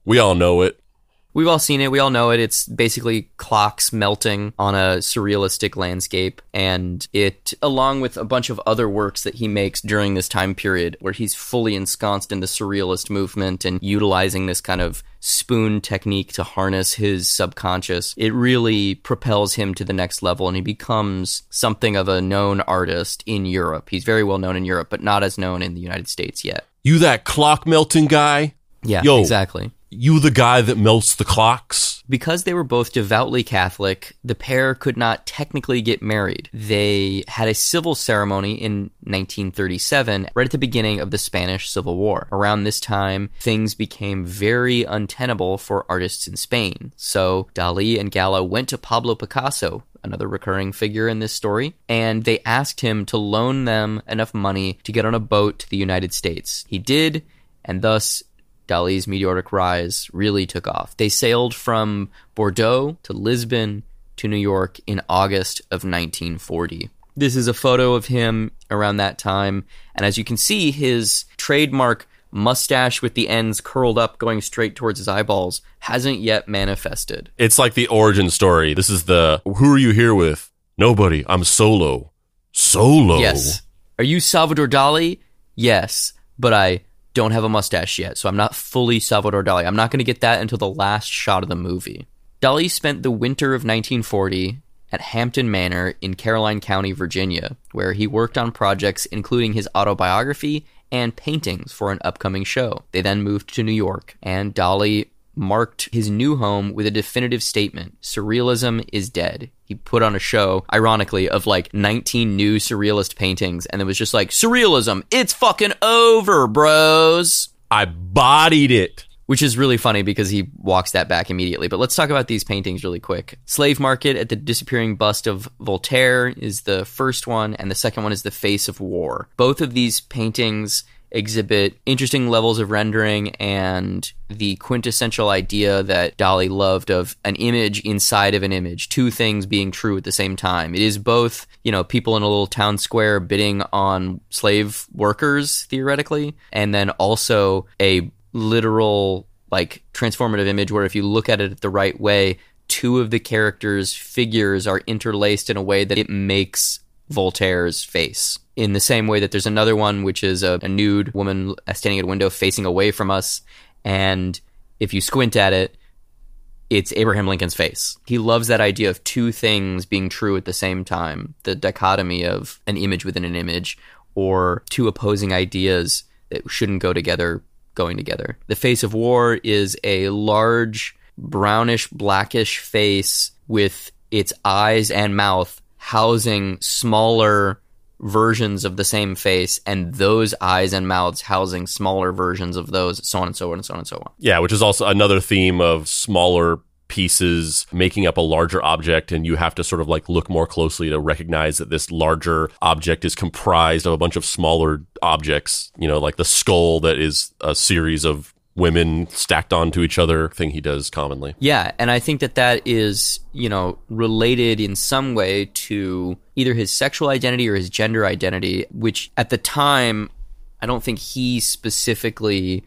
We all know it. We've all seen it. We all know it. It's basically clocks melting on a surrealistic landscape. And it, along with a bunch of other works that he makes during this time period, where he's fully ensconced in the surrealist movement and utilizing this kind of spoon technique to harness his subconscious, it really propels him to the next level, and he becomes something of a known artist in Europe. He's very well known in Europe, but not as known in the United States yet. You that clock melting guy? Yeah, Yo, exactly. You the guy that melts the clocks? Because they were both devoutly Catholic, the pair could not technically get married. They had a civil ceremony in nineteen thirty-seven, right at the beginning of the Spanish Civil War. Around this time, things became very untenable for artists in Spain. So Dalí and Gallo went to Pablo Picasso, another recurring figure in this story, and they asked him to loan them enough money to get on a boat to the United States. He did, and thus Dalí's meteoric rise really took off. They sailed from Bordeaux to Lisbon to New York in August of nineteen forty. This is a photo of him around that time, and as you can see, his trademark mustache with the ends curled up going straight towards his eyeballs hasn't yet manifested. It's like the origin story. This is the, who are you here with? Nobody. I'm solo. Solo? Yes. Are you Salvador Dali? Yes, but I don't have a mustache yet, so I'm not fully Salvador Dali. I'm not going to get that until the last shot of the movie. Dalí spent the winter of nineteen forty at Hampton Manor in Caroline County, Virginia, where he worked on projects including his autobiography and paintings for an upcoming show. They then moved to New York, and Dalí marked his new home with a definitive statement: surrealism is dead. He put on a show, ironically, of like nineteen new surrealist paintings, and it was just like, surrealism, it's fucking over, bros. I bodied it. Which is really funny because he walks that back immediately. But let's talk about these paintings really quick. Slave Market at the Disappearing Bust of Voltaire is the first one, and the second one is The Face of War. Both of these paintings exhibit interesting levels of rendering and the quintessential idea that Dalí loved of an image inside of an image, two things being true at the same time. It is both, you know, people in a little town square bidding on slave workers, theoretically, and then also a literal, like, transformative image where if you look at it the right way, two of the characters' figures are interlaced in a way that it makes Voltaire's face. In the same way that there's another one which is a, a nude woman standing at a window facing away from us, and if you squint at it, it's Abraham Lincoln's face. He loves that idea of two things being true at the same time, the dichotomy of an image within an image, or two opposing ideas that shouldn't go together going together. The Face of War is a large, brownish, blackish face with its eyes and mouth housing smaller versions of the same face, and those eyes and mouths housing smaller versions of those, so on and so on and so on and so on. Yeah, which is also another theme of smaller pieces making up a larger object, and you have to sort of like look more closely to recognize that this larger object is comprised of a bunch of smaller objects, you know, like the skull that is a series of women stacked onto each other thing he does commonly. Yeah, and I think that that is, you know, related in some way to either his sexual identity or his gender identity, which at the time, I don't think he specifically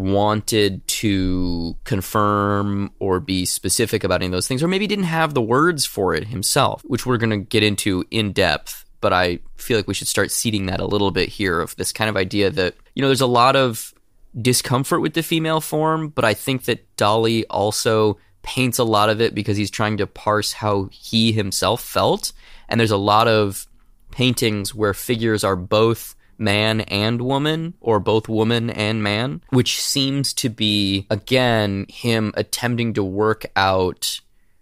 wanted to confirm or be specific about any of those things, or maybe didn't have the words for it himself, which we're going to get into in depth. But I feel like we should start seeding that a little bit here, of this kind of idea that, you know, there's a lot of discomfort with the female form, but I think that Dalí also paints a lot of it because he's trying to parse how he himself felt. And there's a lot of paintings where figures are both man and woman, or both woman and man, which seems to be, again, him attempting to work out,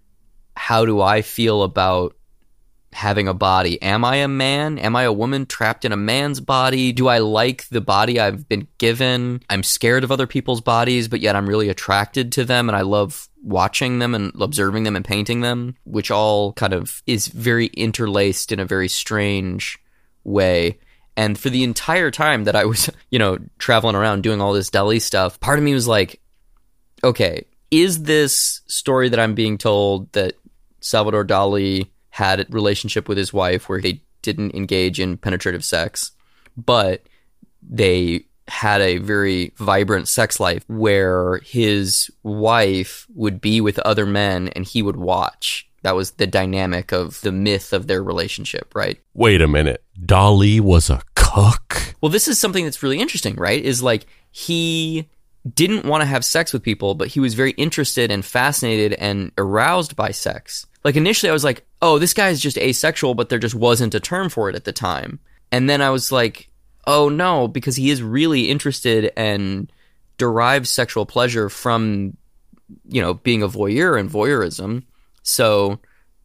how do I feel about having a body? Am I a man? Am I a woman trapped in a man's body? Do I like the body I've been given? I'm scared of other people's bodies, but yet I'm really attracted to them, and I love watching them and observing them and painting them, which all kind of is very interlaced in a very strange way. And for the entire time that I was, you know, traveling around doing all this Dalí stuff, part of me was like, okay, is this story that I'm being told that Salvador Dalí had a relationship with his wife where they didn't engage in penetrative sex, but they had a very vibrant sex life where his wife would be with other men and he would watch. That was the dynamic of the myth of their relationship, right? Wait a minute. Dali was a cook? Well, this is something that's really interesting, right? Is like he didn't want to have sex with people, but he was very interested and fascinated and aroused by sex. Like initially I was like, oh, this guy is just asexual, but there just wasn't a term for it at the time. And then I was like, oh no, because he is really interested and derives sexual pleasure from, you know, being a voyeur and voyeurism. So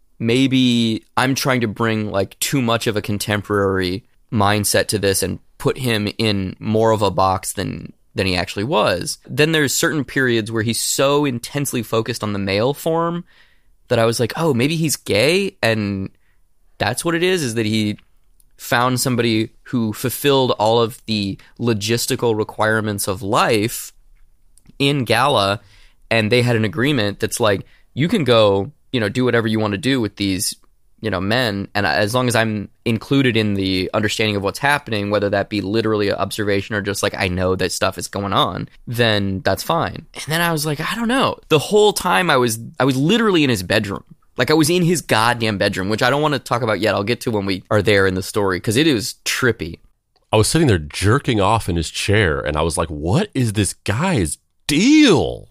maybe I'm trying to bring like too much of a contemporary mindset to this and put him in more of a box than than he actually was. Then there's certain periods where he's so intensely focused on the male form that I was like, oh, maybe he's gay, and that's what it is, is that he found somebody who fulfilled all of the logistical requirements of life in Gala, and they had an agreement that's like, you can go, you know, do whatever you want to do with these, you know, men, and as long as I'm included in the understanding of what's happening, whether that be literally an observation or just like I know that stuff is going on, then that's fine. And then I was like, I don't know. The whole time I was I was literally in his bedroom. Like I was in his goddamn bedroom, which I don't want to talk about yet. I'll get to when we are there in the story because it is trippy. I was sitting there jerking off in his chair and I was like, what is this guy's deal?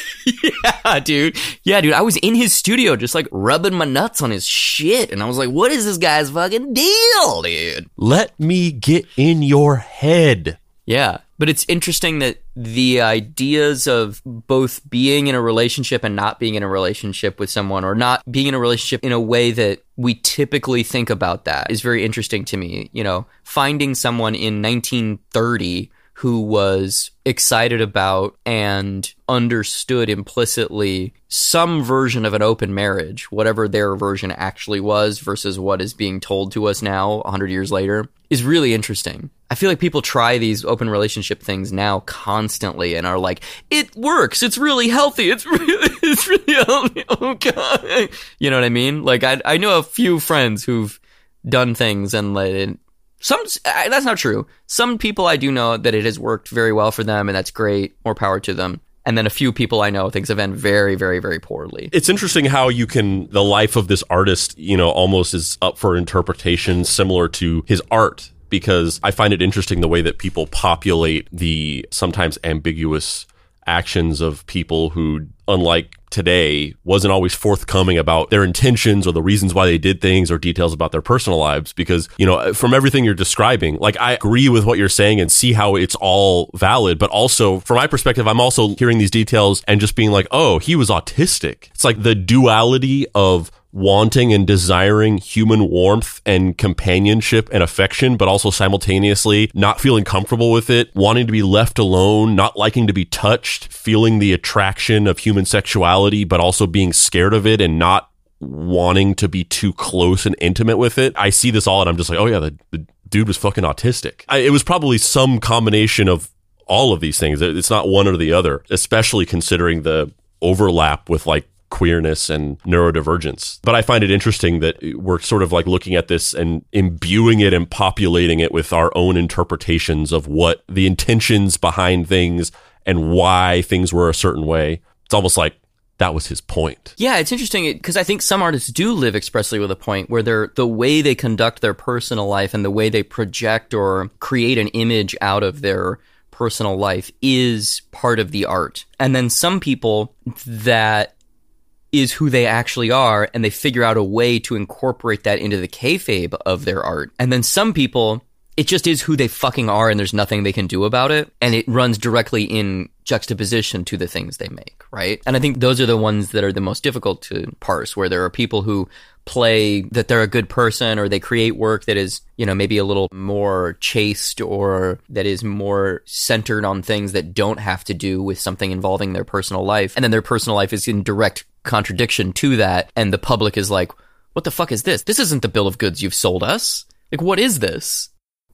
Yeah, dude. Yeah, dude. I was in his studio just like rubbing my nuts on his shit. And I was like, what is this guy's fucking deal, dude? Let me get in your head. Yeah. But it's interesting that the ideas of both being in a relationship and not being in a relationship with someone, or not being in a relationship in a way that we typically think about, that is very interesting to me. You know, finding someone in nineteen thirty who was excited about and understood implicitly some version of an open marriage, whatever their version actually was versus what is being told to us now one hundred years later, is really interesting. I feel like people try these open relationship things now constantly and are like, it works, it's really healthy, it's really, it's really healthy, oh God. You know what I mean? Like, I, I know a few friends who've done things and like, Some that's not true. Some people I do know that it has worked very well for them, and that's great. More power to them. And then a few people I know things have ended very, very, very poorly. It's interesting how you can, the life of this artist, you know, almost is up for interpretation similar to his art, because I find it interesting the way that people populate the sometimes ambiguous actions of people who, unlike today, wasn't always forthcoming about their intentions or the reasons why they did things or details about their personal lives. Because, you know, from everything you're describing, like, I agree with what you're saying and see how it's all valid. But also, from my perspective, I'm also hearing these details and just being like, oh, he was autistic. It's like the duality of wanting and desiring human warmth and companionship and affection, but also simultaneously not feeling comfortable with it, wanting to be left alone, not liking to be touched, feeling the attraction of human sexuality, but also being scared of it and not wanting to be too close and intimate with it. I see this all and I'm just like, oh yeah, the, the dude was fucking autistic. I, it was probably some combination of all of these things. It's not one or the other, especially considering the overlap with like queerness and neurodivergence. But I find it interesting that we're sort of like looking at this and imbuing it and populating it with our own interpretations of what the intentions behind things and why things were a certain way. It's almost like that was his point. Yeah, it's interesting because I think some artists do live expressly with a point where they're, the way they conduct their personal life and the way they project or create an image out of their personal life is part of the art. And then some people that is who they actually are, and they figure out a way to incorporate that into the kayfabe of their art. And then some people, it just is who they fucking are, and there's nothing they can do about it, and it runs directly in juxtaposition to the things they make, right? And I think those are the ones that are the most difficult to parse, where there are people who play that they're a good person, or they create work that is, you know, maybe a little more chaste, or that is more centered on things that don't have to do with something involving their personal life, and then their personal life is in direct contradiction to that, and the public is like, what the fuck is this? This isn't the bill of goods you've sold us. Like, what is this?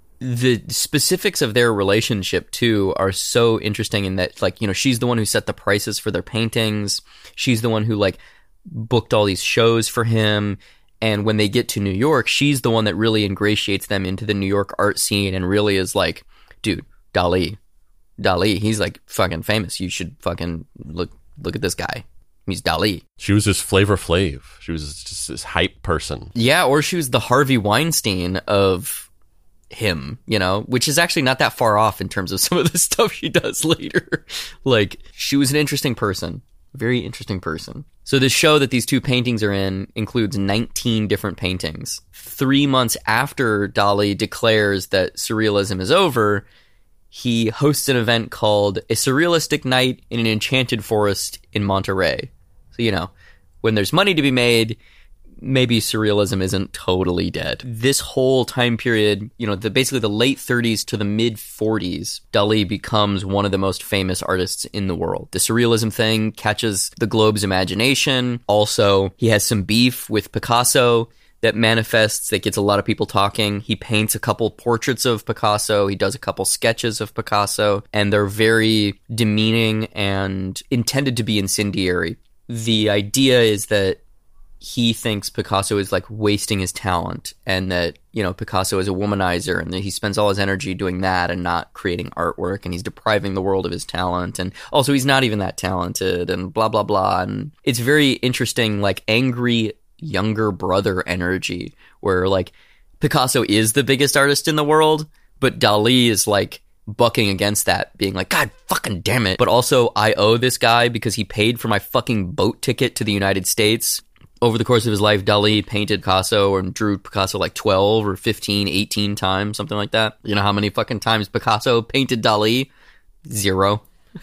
The specifics of their relationship too are so interesting in that, like, you know, she's the one who set the prices for their paintings. She's the one who like booked all these shows for him. And when they get to New York, she's the one that really ingratiates them into the New York art scene and really is like, dude, Dali. Dali, he's like fucking famous. You should fucking look look at this guy. He's Dali. She was this Flavor Flav. She was just this hype person. Yeah, or she was the Harvey Weinstein of him, you know, which is actually not that far off in terms of some of the stuff she does later. Like, she was an interesting person. Very interesting person. So the show that these two paintings are in includes nineteen different paintings. Three months after Dali declares that surrealism is over, he hosts an event called A Surrealistic Night in an Enchanted Forest in Monterey. So, you know, when there's money to be made, maybe surrealism isn't totally dead. This whole time period, you know, the basically the late thirties to the mid forties, Dali becomes one of the most famous artists in the world. The surrealism thing catches the globe's imagination. Also, he has some beef with Picasso that manifests, that gets a lot of people talking. He paints a couple portraits of Picasso. He does a couple sketches of Picasso, and they're very demeaning and intended to be incendiary. The idea is that he thinks Picasso is like wasting his talent, and that, you know, Picasso is a womanizer, and that he spends all his energy doing that and not creating artwork, and he's depriving the world of his talent, and also he's not even that talented, and blah, blah, blah. And it's very interesting, like angry younger brother energy, where like Picasso is the biggest artist in the world, but Dali is like bucking against that, being like, God fucking damn it. But also, I owe this guy because he paid for my fucking boat ticket to the United States. Over the course of his life, Dali painted Picasso or drew Picasso like twelve or fifteen, eighteen times, something like that. You know how many fucking times Picasso painted Dali? Zero.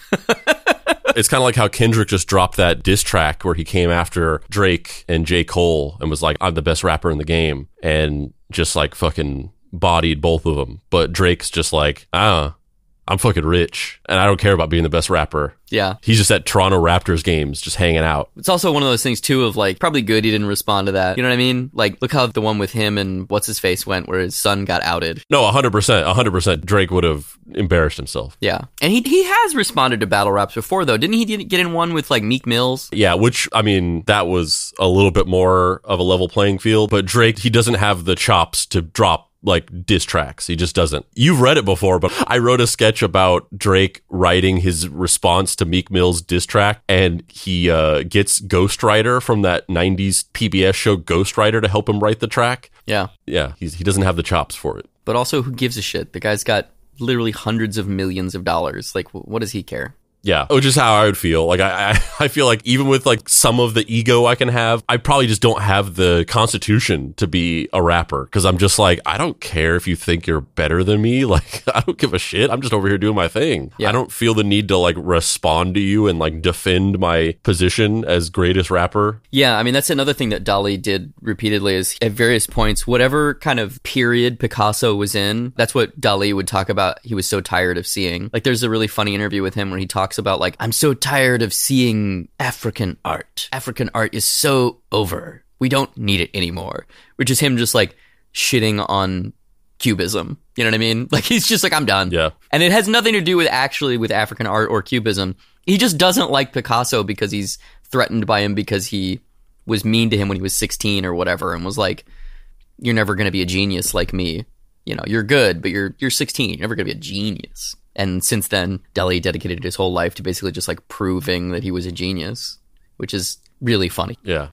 It's kind of like how Kendrick just dropped that diss track where he came after Drake and J. Cole and was like, I'm the best rapper in the game, and just like fucking bodied both of them. But Drake's just like, ah, I'm fucking rich, and I don't care about being the best rapper. Yeah. He's just at Toronto Raptors games, just hanging out. It's also one of those things, too, of like, probably good he didn't respond to that. You know what I mean? Like, look how the one with him and what's-his-face went, where his son got outed. No, one hundred percent. one hundred percent. Drake would have embarrassed himself. Yeah. And he he has responded to battle raps before, though. Didn't he get in one with, like, Meek Mills? Yeah, which, I mean, that was a little bit more of a level playing field. But Drake, he doesn't have the chops to drop like diss tracks. He just doesn't. You've read it before, but I wrote a sketch about Drake writing his response to Meek Mill's diss track, and he uh, gets Ghostwriter from that nineties P B S show Ghostwriter to help him write the track. Yeah. Yeah, he's, he doesn't have the chops for it. But also, who gives a shit? The guy's got literally hundreds of millions of dollars. Like, what does he care? Yeah, which is how I would feel. Like, I, I, I feel like even with like some of the ego I can have, I probably just don't have the constitution to be a rapper, because I'm just like, I don't care if you think you're better than me. Like, I don't give a shit. I'm just over here doing my thing. Yeah. I don't feel the need to like respond to you and like defend my position as greatest rapper. Yeah, I mean, that's another thing that Dali did repeatedly, is at various points, whatever kind of period Picasso was in, that's what Dali would talk about he was so tired of seeing. Like, there's a really funny interview with him where he talks about like, I'm so tired of seeing African art. African art is so over. We don't need it anymore. Which is him just like shitting on Cubism. You know what I mean? Like, he's just like, I'm done. Yeah. And it has nothing to do with actually with African art or Cubism. He just doesn't like Picasso because he's threatened by him because he was mean to him when he was sixteen or whatever, and was like, you're never going to be a genius like me. You know, you're good, but you're you're sixteen. You're never going to be a genius. And since then, Dali dedicated his whole life to basically just like proving that he was a genius, which is really funny. Yeah.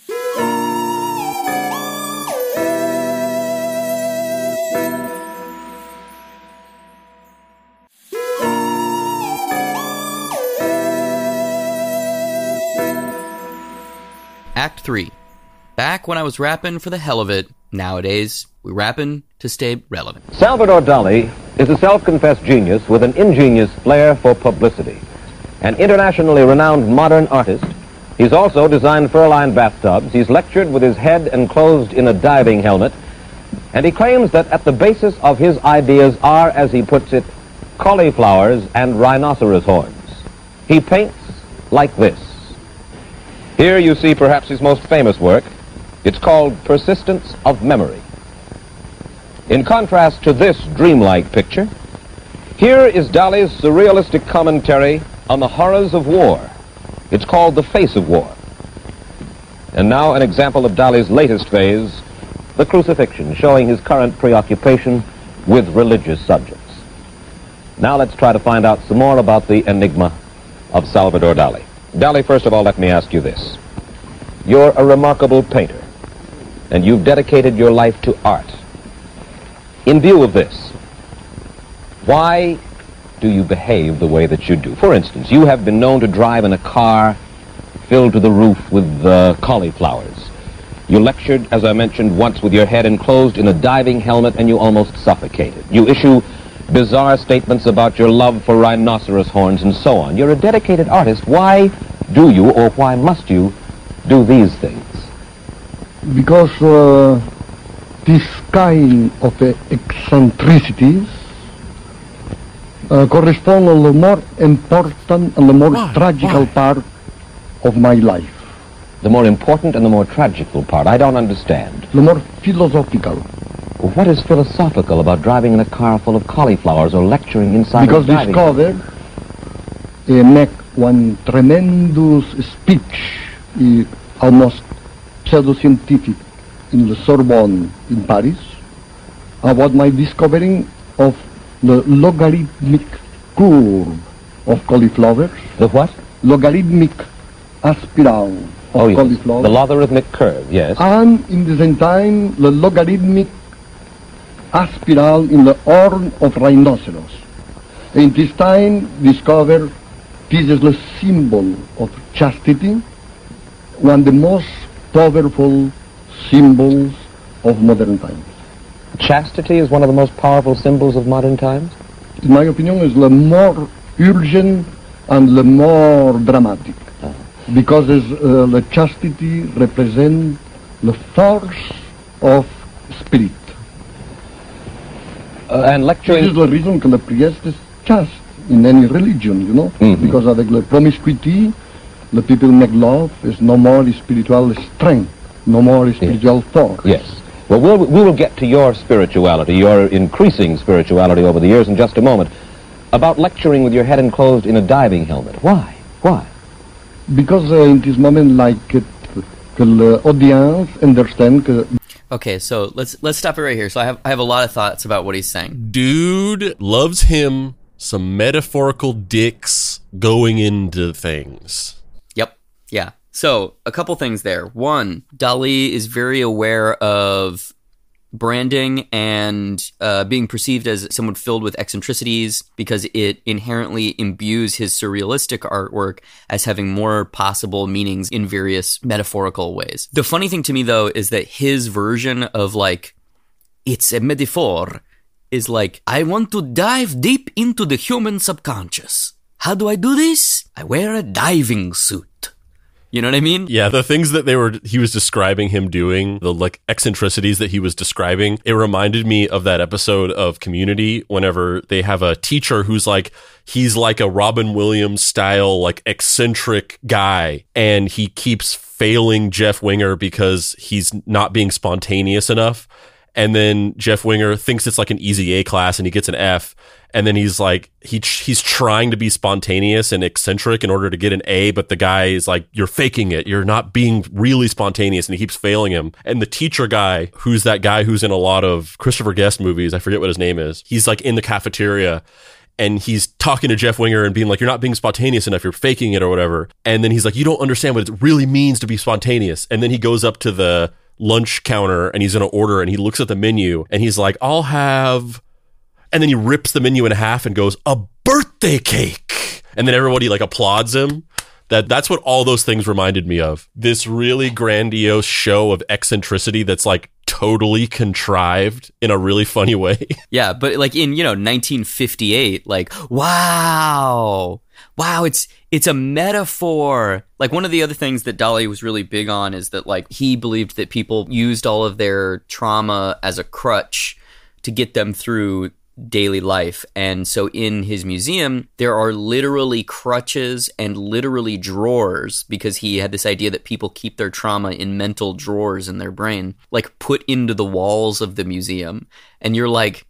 Act three. Back when I was rapping for the hell of it, nowadays we rapping to stay relevant. Salvador Dali is a self-confessed genius with an ingenious flair for publicity. An internationally renowned modern artist, he's also designed fur-lined bathtubs, he's lectured with his head enclosed in a diving helmet, and he claims that at the basis of his ideas are, as he puts it, cauliflowers and rhinoceros horns. He paints like this. Here you see perhaps his most famous work. It's called Persistence of Memory. In contrast to this dreamlike picture, here is Dali's surrealistic commentary on the horrors of war. It's called The Face of War. And now an example of Dali's latest phase, the crucifixion, showing his current preoccupation with religious subjects. Now let's try to find out some more about the enigma of Salvador Dali. Dali, first of all, let me ask you this. You're a remarkable painter, and you've dedicated your life to art. In view of this, why do you behave the way that you do? For instance, you have been known to drive in a car filled to the roof with uh, cauliflowers. You lectured, as I mentioned, once with your head enclosed in a diving helmet and you almost suffocated. You issue bizarre statements about your love for rhinoceros horns and so on. You're a dedicated artist. Why do you, or why must you, do these things? Because uh, this kind of uh, eccentricities uh, correspond to the more important and the more why? tragical Why? part of my life. The more important and the more tragical part. I don't understand. The more philosophical. What is philosophical about driving in a car full of cauliflowers or lecturing inside Because a diving discover uh, make one tremendous speech, uh, almost pseudo-scientific, in the Sorbonne in Paris, about my discovering of the logarithmic curve of cauliflowers. The what? Logarithmic aspiral of Oh, yes. cauliflower. The logarithmic curve, yes. And in the same time, the logarithmic aspiral in the horn of rhinoceros. In this time, discover this is the symbol of chastity, one of the most powerful symbols of modern times. Chastity is one of the most powerful symbols of modern times? In my opinion, is the more urgent and the more dramatic. Oh. Because uh, the chastity represents the force of spirit. Uh, and lecturing... This is the reason que le priest is chaste in any religion, you know. Mm-hmm. Because avec the promiscuity, the people make love, is no more spiritual strength, no more spiritual yes. force. Yes. Well, we'll, we will get to your spirituality, your increasing spirituality over the years in just a moment. About lecturing with your head enclosed in a diving helmet. Why? Why? Because uh, in this moment, like, uh, que l'audience understand que... Okay, so let's let's stop it right here. So I have I have a lot of thoughts about what he's saying. Dude loves him some metaphorical dicks going into things. Yep. Yeah. So a couple things there. One, Dali is very aware of branding and uh, being perceived as someone filled with eccentricities because it inherently imbues his surrealistic artwork as having more possible meanings in various metaphorical ways. The funny thing to me, though, is that his version of, like, it's a metaphor is like, I want to dive deep into the human subconscious. How do I do this? I wear a diving suit. You know what I mean? Yeah, the things that they were he was describing him doing, the like eccentricities that he was describing, it reminded me of that episode of Community whenever they have a teacher who's like, he's like a Robin Williams style, like eccentric guy, and he keeps failing Jeff Winger because he's not being spontaneous enough. And then Jeff Winger thinks it's like an easy A class and he gets an F. And then he's like, he he's trying to be spontaneous and eccentric in order to get an A, but the guy is like, you're faking it. You're not being really spontaneous, and he keeps failing him. And the teacher guy, who's that guy who's in a lot of Christopher Guest movies, I forget what his name is. He's like in the cafeteria, and he's talking to Jeff Winger and being like, you're not being spontaneous enough. You're faking it or whatever. And then he's like, you don't understand what it really means to be spontaneous. And then he goes up to the lunch counter and he's going to order, and he looks at the menu and he's like, I'll have... And then he rips the menu in half and goes, a birthday cake. And then everybody like applauds him. That that's what all those things reminded me of. This really grandiose show of eccentricity that's like totally contrived in a really funny way. Yeah, but like in, you know, nineteen fifty-eight, like, wow. Wow, it's it's a metaphor. Like, one of the other things that Dali was really big on is that, like, he believed that people used all of their trauma as a crutch to get them through daily life. And so in his museum, there are literally crutches and literally drawers, because he had this idea that people keep their trauma in mental drawers in their brain, like put into the walls of the museum. And you're like,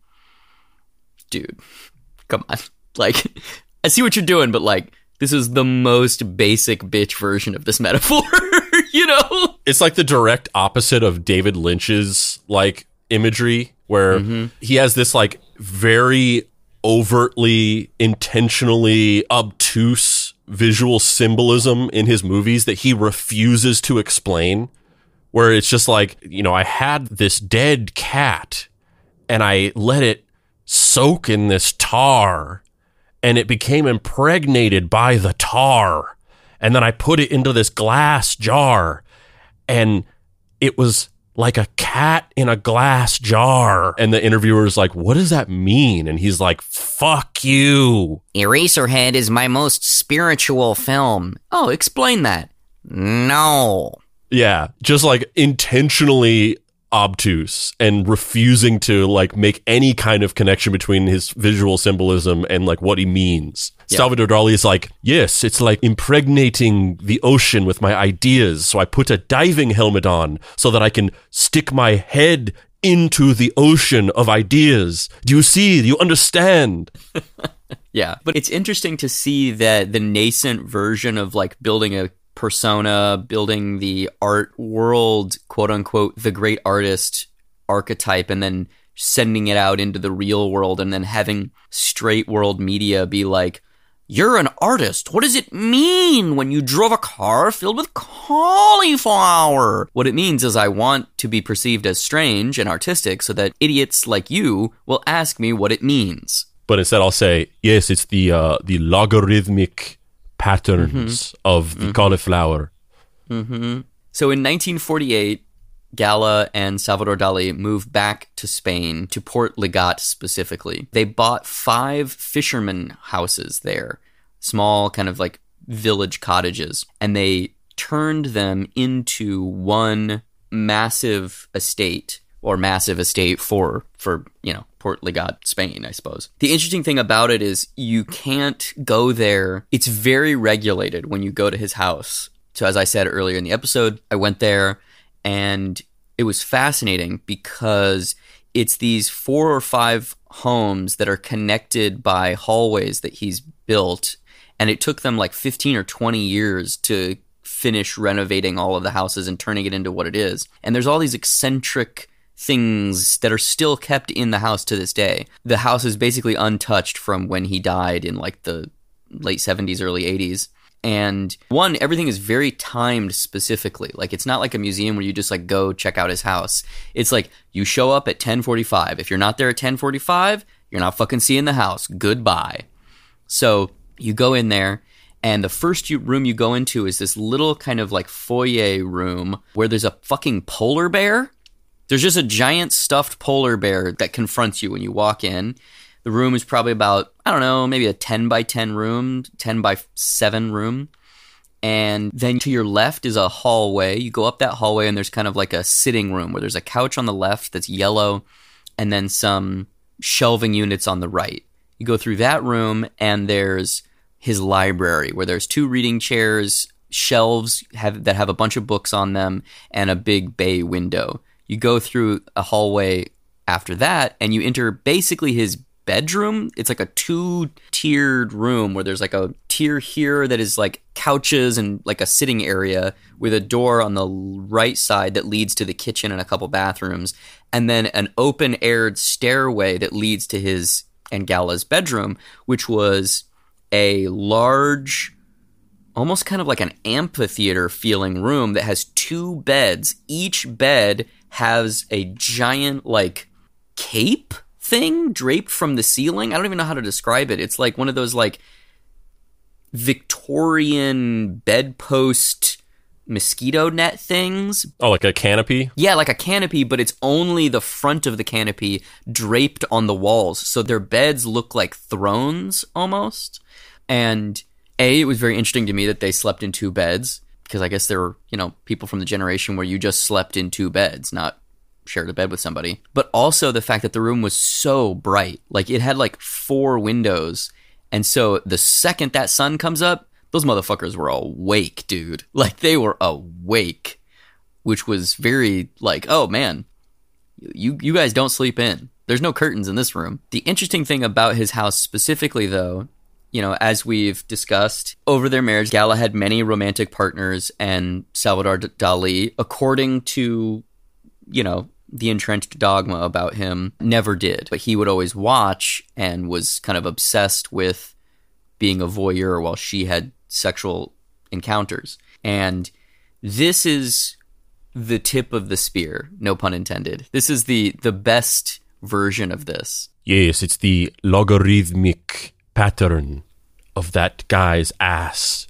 dude, come on. Like, I see what you're doing, but like, this is the most basic bitch version of this metaphor, you know? It's like the direct opposite of David Lynch's like imagery, where mm-hmm. he has this like very overtly, intentionally obtuse visual symbolism in his movies that he refuses to explain, where it's just like, you know, I had this dead cat and I let it soak in this tar and it became impregnated by the tar. And then I put it into this glass jar and it was like a cat in a glass jar. And the interviewer's like, what does that mean? And he's like, fuck you. Eraserhead is my most spiritual film. Oh, explain that. No. Yeah, just like intentionally obtuse and refusing to like make any kind of connection between his visual symbolism and like what he means. Yeah. Salvador Dali is like, yes, it's like impregnating the ocean with my ideas. So I put a diving helmet on so that I can stick my head into the ocean of ideas. Do you see? Do you understand? Yeah, but it's interesting to see that the nascent version of like building a persona, building the art world, quote unquote, the great artist archetype, and then sending it out into the real world, and then having straight world media be like, you're an artist. What does it mean when you drove a car filled with cauliflower? What it means is I want to be perceived as strange and artistic so that idiots like you will ask me what it means. But instead I'll say, yes, it's the uh, the logarithmic patterns mm-hmm. of the mm-hmm. cauliflower. Mm-hmm. So in nineteen forty-eight, Gala and Salvador Dali moved back to Spain, to Port Ligat specifically. They bought five fishermen houses there, small kind of like village cottages, and they turned them into one massive estate, or massive estate for, for you know, Port Ligat, Spain, I suppose. The interesting thing about it is you can't go there. It's very regulated when you go to his house. So as I said earlier in the episode, I went there and it was fascinating because it's these four or five homes that are connected by hallways that he's built. And it took them like fifteen or twenty years to finish renovating all of the houses and turning it into what it is. And there's all these eccentric things that are still kept in the house to this day. The house is basically untouched from when he died in like the late seventies, early eighties. And one, everything is very timed specifically. Like it's not like a museum where you just like go check out his house. It's like you show up at ten forty-five. If you're not there at ten forty-five, you're not fucking seeing the house. Goodbye. So you go in there, and the first you, room you go into is this little kind of like foyer room where there's a fucking polar bear. There's just a giant stuffed polar bear that confronts you when you walk in. The room is probably about, I don't know, maybe a ten by ten room, ten by seven room. And then to your left is a hallway. You go up that hallway and there's kind of like a sitting room where there's a couch on the left that's yellow and then some shelving units on the right. You go through that room and there's his library where there's two reading chairs, shelves have, that have a bunch of books on them, and a big bay window. You go through a hallway after that, and you enter basically his bedroom. It's like a two-tiered room where there's like a tier here that is like couches and like a sitting area with a door on the right side that leads to the kitchen and a couple bathrooms, and then an open-aired stairway that leads to his and Gala's bedroom, which was a large, almost kind of like an amphitheater feeling room that has two beds. Each bed has a giant like cape thing draped from the ceiling. I don't even know how to describe it. It's like one of those like Victorian bedpost mosquito net things. Oh, like a canopy? Yeah, like a canopy, but it's only the front of the canopy draped on the walls. So their beds look like thrones almost. And A, it was very interesting to me that they slept in two beds, because I guess there were, you know, people from the generation where you just slept in two beds, not shared a bed with somebody. But also the fact that the room was so bright. Like it had like four windows. And so the second that sun comes up, those motherfuckers were awake, dude. Like they were awake, which was very like, oh man, you you guys don't sleep in. There's no curtains in this room. The interesting thing about his house specifically, though, you know, as we've discussed, over their marriage, Gala had many romantic partners, and Salvador Dali, according to, you know, the entrenched dogma about him, never did. But he would always watch and was kind of obsessed with being a voyeur while she had sexual encounters. And this is the tip of the spear, no pun intended. This is the, the best version of this. Yes, it's the logarithmic pattern of that guy's ass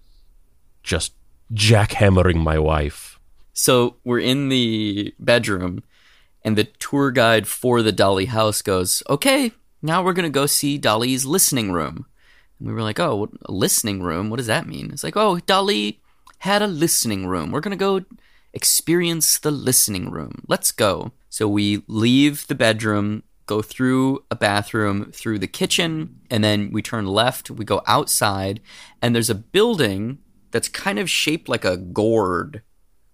just jackhammering my wife. So we're in the bedroom, and the tour guide for the Dali house goes, okay, now we're going to go see Dali's listening room. And we were like, oh, a listening room? What does that mean? It's like, oh, Dali had a listening room. We're going to go experience the listening room. Let's go. So we leave the bedroom, go through a bathroom, through the kitchen, and then we turn left. We go outside, and there's a building that's kind of shaped like a gourd.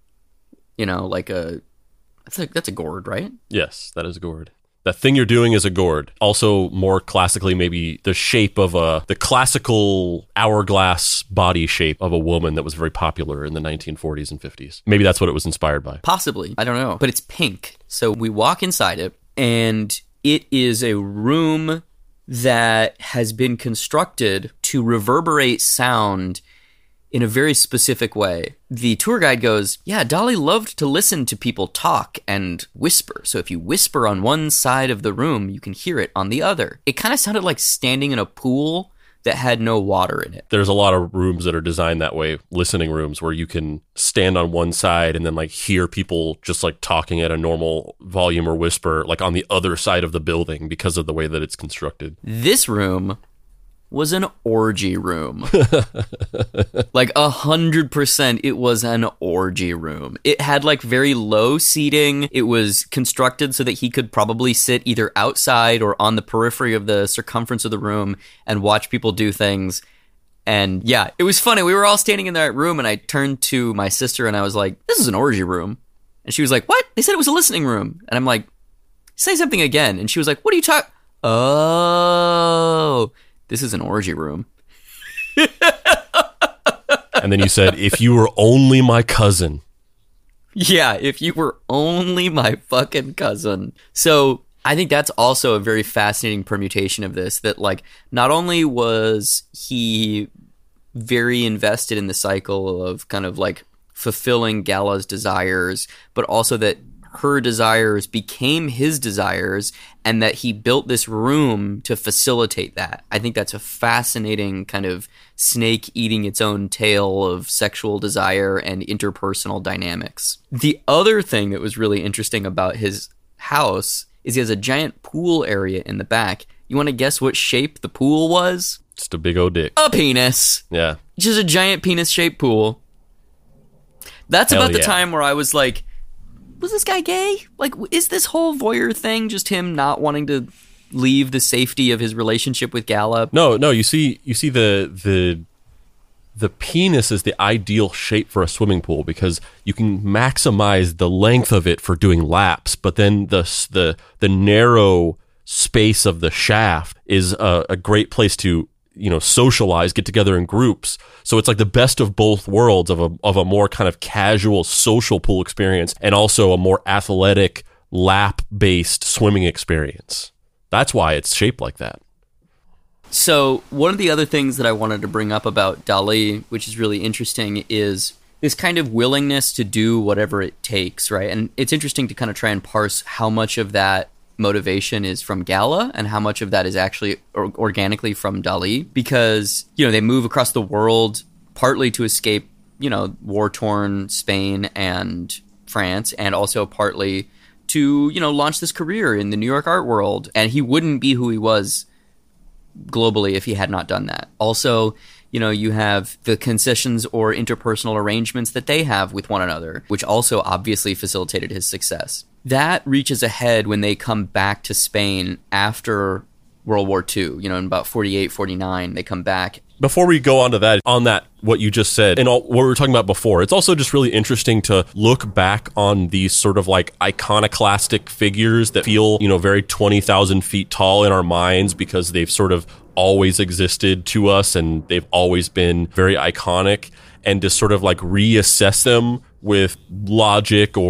You know, like a... That's a, that's a gourd, right? Yes, that is a gourd. That thing you're doing is a gourd. Also, more classically, maybe the shape of a... The classical hourglass body shape of a woman that was very popular in the nineteen forties and fifties. Maybe that's what it was inspired by. Possibly. I don't know. But it's pink. So we walk inside it, and it is a room that has been constructed to reverberate sound in a very specific way. The tour guide goes, yeah, Dali loved to listen to people talk and whisper. So if you whisper on one side of the room, you can hear it on the other. It kind of sounded like standing in a pool that had no water in it. There's a lot of rooms that are designed that way, listening rooms, where you can stand on one side and then like hear people just like talking at a normal volume or whisper like on the other side of the building because of the way that it's constructed. This room was an orgy room. Like a hundred percent it was an orgy room. It had like very low seating. It was constructed so that he could probably sit either outside or on the periphery of the circumference of the room and watch people do things. And yeah, it was funny. We were all standing in that room, and I turned to my sister and I was like, this is an orgy room. And she was like, what? They said it was a listening room. And I'm like, say something again. And she was like, what are you talking? Oh, this is an orgy room. And then you said, if you were only my cousin. Yeah, if you were only my fucking cousin. So I think that's also a very fascinating permutation of this, that like not only was he very invested in the cycle of kind of like fulfilling Gala's desires, but also that her desires became his desires, and that he built this room to facilitate that. I think that's a fascinating kind of snake eating its own tail of sexual desire and interpersonal dynamics. The other thing that was really interesting about his house is he has a giant pool area in the back. You want to guess what shape the pool was? Just a big old dick. A penis. Yeah. Just a giant penis-shaped pool. That's Hell about the yeah. time where I was like, was this guy gay? Like, is this whole voyeur thing just him not wanting to leave the safety of his relationship with Gala? No, no, you see you see the the the penis is the ideal shape for a swimming pool because you can maximize the length of it for doing laps, but then the the the narrow space of the shaft is a, a great place to, you know, socialize, get together in groups. So it's like the best of both worlds of a of a more kind of casual social pool experience and also a more athletic lap-based swimming experience. That's why it's shaped like that. So one of the other things that I wanted to bring up about Dali, which is really interesting, is this kind of willingness to do whatever it takes, right? And it's interesting to kind of try and parse how much of that motivation is from Gala and how much of that is actually or- organically from Dali, because, you know, they move across the world partly to escape, you know, war-torn Spain and France, and also partly to, you know, launch this career in the New York art world. And he wouldn't be who he was globally if he had not done that. Also, you know, you have the concessions or interpersonal arrangements that they have with one another, which also obviously facilitated his success. That reaches a head when they come back to Spain after World War Two. You know, in about forty-eight, forty-nine, they come back. Before we go on to that, on that, what you just said, and all, what we were talking about before, it's also just really interesting to look back on these sort of like iconoclastic figures that feel, you know, very twenty thousand feet tall in our minds because they've sort of always existed to us and they've always been very iconic, and to sort of like reassess them with logic or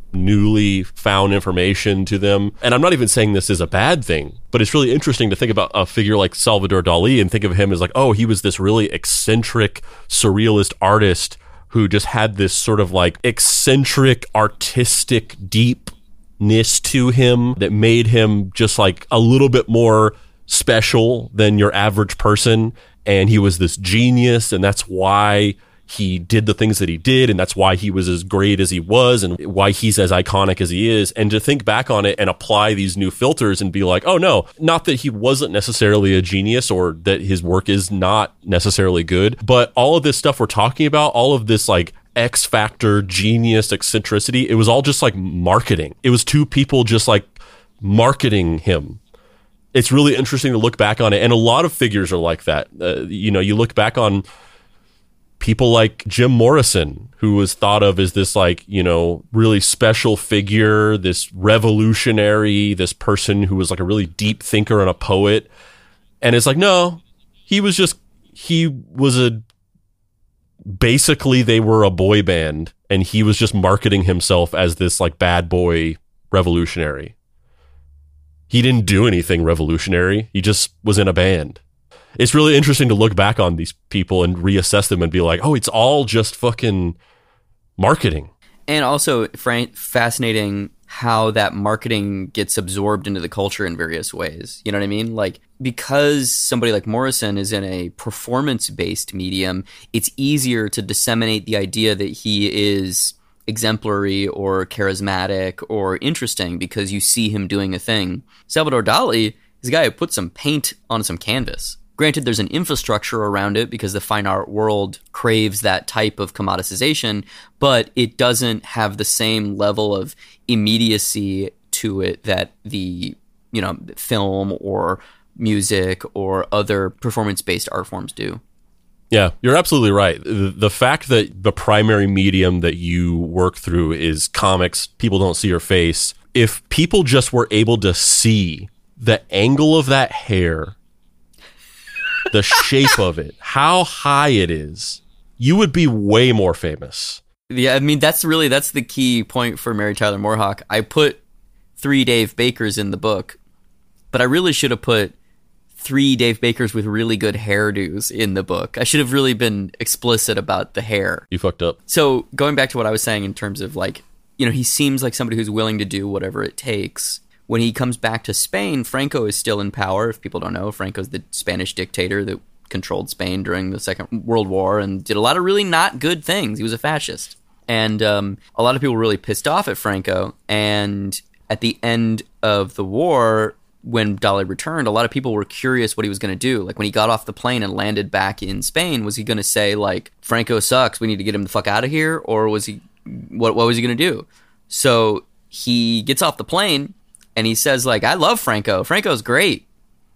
newly found information to them. And I'm not even saying this is a bad thing, but it's really interesting to think about a figure like Salvador Dali and think of him as like, oh, he was this really eccentric surrealist artist who just had this sort of like eccentric artistic deepness to him that made him just like a little bit more special than your average person. And he was this genius, and that's why he did the things that he did, and that's why he was as great as he was, and why he's as iconic as he is. And to think back on it and apply these new filters and be like, oh no, not that he wasn't necessarily a genius or that his work is not necessarily good, but all of this stuff we're talking about, all of this like X factor, genius, eccentricity, it was all just like marketing. It was two people just like marketing him. It's really interesting to look back on it. And a lot of figures are like that. Uh, you know, you look back on people like Jim Morrison, who was thought of as this like, you know, really special figure, this revolutionary, this person who was like a really deep thinker and a poet. And it's like, no, he was just, he was a, basically they were a boy band and he was just marketing himself as this like bad boy revolutionary. He didn't do anything revolutionary. He just was in a band. It's really interesting to look back on these people and reassess them and be like, oh, it's all just fucking marketing. And also fr- fascinating how that marketing gets absorbed into the culture in various ways. You know what I mean? Like, because somebody like Morrison is in a performance-based medium, it's easier to disseminate the idea that he is exemplary or charismatic or interesting because you see him doing a thing. Salvador Dali is a guy who put some paint on some canvas. Granted, there's an infrastructure around it because the fine art world craves that type of commoditization, but it doesn't have the same level of immediacy to it that the, you know, film or music or other performance-based art forms do. Yeah, you're absolutely right. The, the fact that the primary medium that you work through is comics, people don't see your face. If people just were able to see the angle of that hair, the shape of it, how high it is, you would be way more famous. Yeah, I mean, that's really, that's the key point for Mary Tyler Moorhawk. I put three Dave Bakers in the book, but I really should have put three Dave Bakers with really good hairdos in the book. I should have really been explicit about the hair. You fucked up. So going back to what I was saying in terms of like, you know, he seems like somebody who's willing to do whatever it takes. When he comes back to Spain, Franco is still in power. If people don't know, Franco's the Spanish dictator that controlled Spain during the Second World War and did a lot of really not good things. He was a fascist. And um, a lot of people were really pissed off at Franco. And at the end of the war, when Dali returned, a lot of people were curious what he was going to do. Like when he got off the plane and landed back in Spain, was he going to say like, Franco sucks, we need to get him the fuck out of here? Or was he, what, what was he going to do? So he gets off the plane and he says like, I love Franco. Franco's great.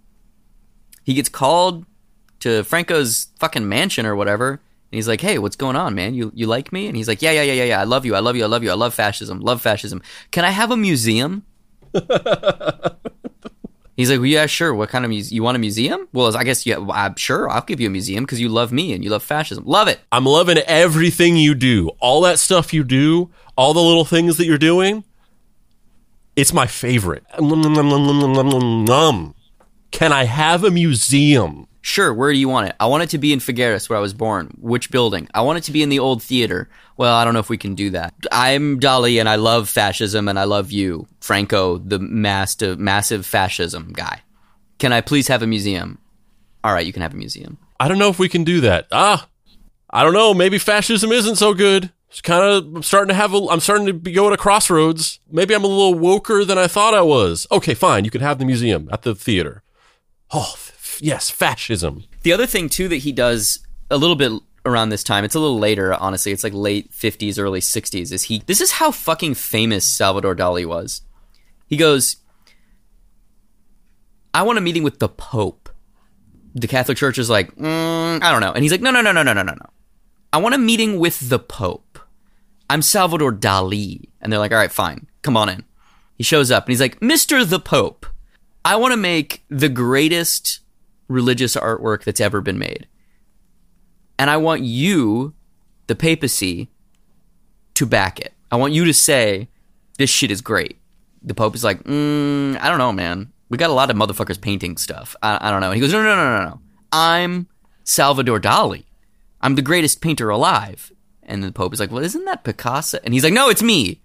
He gets called to Franco's fucking mansion or whatever. And he's like, hey, what's going on, man? You you like me? And he's like, yeah, yeah, yeah, yeah, yeah. I love you. I love you. I love you. I love fascism. Love fascism. Can I have a museum? He's like, well, yeah, sure. What kind of museum? You want a museum? Well, I guess, yeah, well, I'm sure. I'll give you a museum because you love me and you love fascism. Love it. I'm loving everything you do. All that stuff you do, all the little things that you're doing. It's my favorite. Can I have a museum? Sure, where do you want it? I want it to be in Figueres, where I was born. Which building? I want it to be in the old theater. Well, I don't know if we can do that. I'm Dali, and I love fascism, and I love you, Franco, the massive, massive fascism guy. Can I please have a museum? All right, you can have a museum. I don't know if we can do that. Ah, I don't know. Maybe fascism isn't so good. It's kind of I'm starting to have a. I'm starting to be going to crossroads. Maybe I'm a little woker than I thought I was. Okay, fine. You can have the museum at the theater. Oh, yes, fascism. The other thing, too, that he does a little bit around this time, it's a little later, honestly, it's like late fifties, early sixties, is he, this is how fucking famous Salvador Dali was. He goes, I want a meeting with the Pope. The Catholic Church is like, mm, I don't know. And he's like, no, no, no, no, no, no, no, no. I want a meeting with the Pope. I'm Salvador Dali. And they're like, all right, fine, come on in. He shows up and he's like, Mister the Pope, I want to make the greatest religious artwork that's ever been made. And I want you, the papacy, to back it. I want you to say this shit is great. The Pope is like, mm, I don't know, man. We got a lot of motherfuckers painting stuff. I, I don't know. He goes, no, no, no, no, no. I'm Salvador Dali. I'm the greatest painter alive. And the Pope is like, well, isn't that Picasso? And he's like, no, it's me.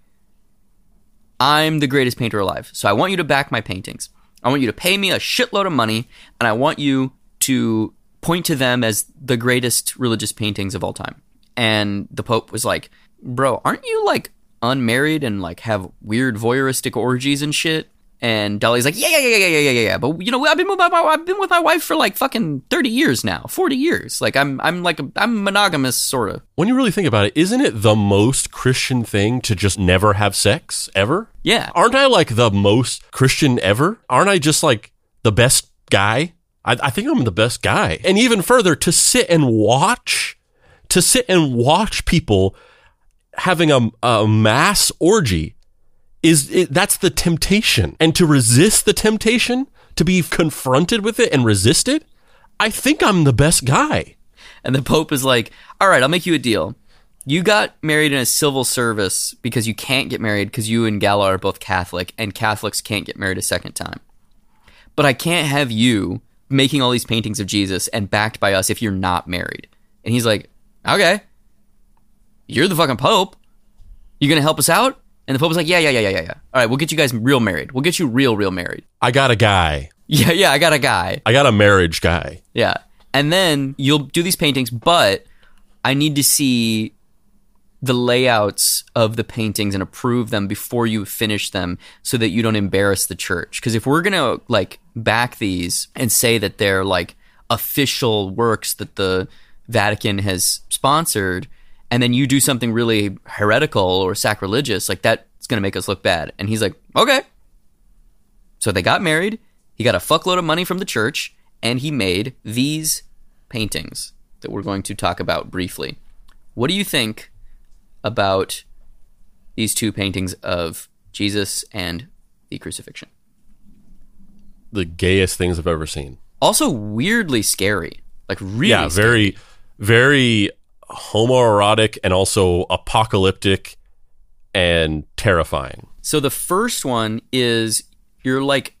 I'm the greatest painter alive. So I want you to back my paintings. I want you to pay me a shitload of money, and I want you to point to them as the greatest religious paintings of all time. And the Pope was like, bro, aren't you like unmarried and like have weird voyeuristic orgies and shit? And Dali's like, yeah, yeah, yeah, yeah, yeah, yeah, yeah. But you know, I've been with my I've been with my wife for like fucking thirty years now, forty years. Like I'm I'm like a, I'm monogamous sort of. When you really think about it, isn't it the most Christian thing to just never have sex ever? Yeah. Aren't I like the most Christian ever? Aren't I just like the best guy? I, I think I'm the best guy. And even further, to sit and watch, to sit and watch people having a, a mass orgy. Is it, that's the temptation. And to resist the temptation, to be confronted with it and resist it, I think I'm the best guy. And the Pope is like, all right, I'll make you a deal. You got married in a civil service because you can't get married because you and Gala are both Catholic, and Catholics can't get married a second time. But I can't have you making all these paintings of Jesus and backed by us if you're not married. And he's like, okay, you're the fucking Pope. You gonna help us out? And the Pope was like, yeah, yeah, yeah, yeah, yeah, yeah. All right, we'll get you guys real married. We'll get you real, real married. I got a guy. Yeah, yeah, I got a guy. I got a marriage guy. Yeah. And then you'll do these paintings, but I need to see the layouts of the paintings and approve them before you finish them so that you don't embarrass the church. Because if we're going to, like, back these and say that they're, like, official works that the Vatican has sponsored, and then you do something really heretical or sacrilegious, like that's going to make us look bad. And he's like, okay. So they got married. He got a fuckload of money from the church, and he made these paintings that we're going to talk about briefly. What do you think about these two paintings of Jesus and the crucifixion? The gayest things I've ever seen. Also weirdly scary. Like really Yeah, scary. very, very homoerotic and also apocalyptic and terrifying. So the first one is you're like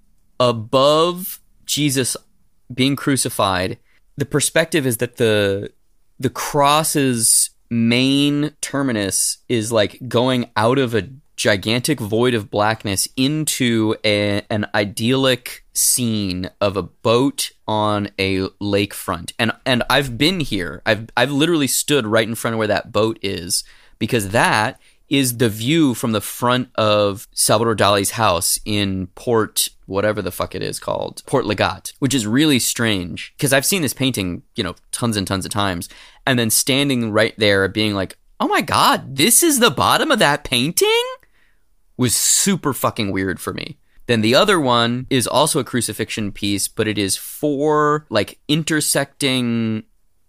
above Jesus being crucified. The perspective is that the the cross's main terminus is like going out of a gigantic void of blackness into a, an idyllic scene of a boat on a lakefront. And and I've been here. I've I've literally stood right in front of where that boat is, because that is the view from the front of Salvador Dali's house in Port, whatever the fuck it is called, Port Legat, which is really strange because I've seen this painting, you know, tons and tons of times, and then standing right there being like, oh my God, this is the bottom of that painting? Was super fucking weird for me. Then the other one is also a crucifixion piece, but it is four like intersecting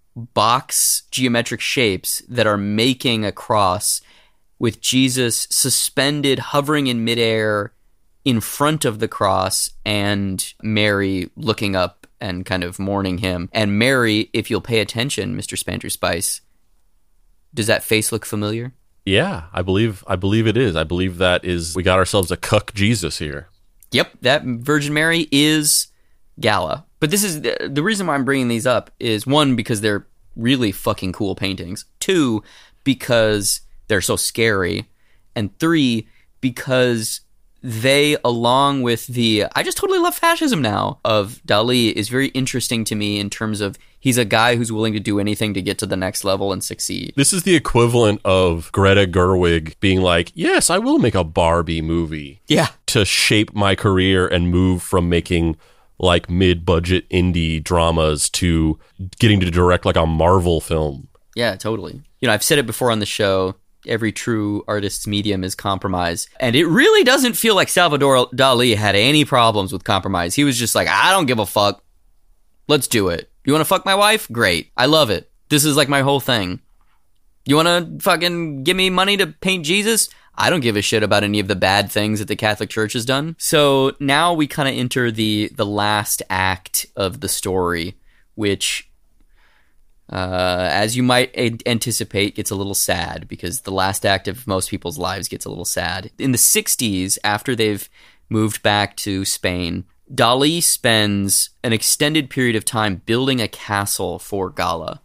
box geometric shapes that are making a cross with Jesus suspended, hovering in midair in front of the cross, and Mary looking up and kind of mourning him. And Mary, if you'll pay attention, Mister Spanter Spice, does that face look familiar? Yeah, I believe I believe it is. I believe that is, we got ourselves a cuck Jesus here. Yep, that Virgin Mary is Gala. But this is, the reason why I'm bringing these up is, one, because they're really fucking cool paintings. Two, because they're so scary. And three, because they, along with the, I just totally love fascism now, of Dali, is very interesting to me in terms of he's a guy who's willing to do anything to get to the next level and succeed. This is the equivalent of Greta Gerwig being like, yes, I will make a Barbie movie. Yeah. To shape my career and move from making like mid-budget indie dramas to getting to direct like a Marvel film. Yeah, totally. You know, I've said it before on the show, every true artist's medium is compromise. And it really doesn't feel like Salvador Dali had any problems with compromise. He was just like, I don't give a fuck. Let's do it. You want to fuck my wife? Great. I love it. This is like my whole thing. You want to fucking give me money to paint Jesus? I don't give a shit about any of the bad things that the Catholic Church has done. So now we kind of enter the the last act of the story, which uh, as you might a- anticipate, gets a little sad because the last act of most people's lives gets a little sad. In the sixties, after they've moved back to Spain, Dalí spends an extended period of time building a castle for Gala.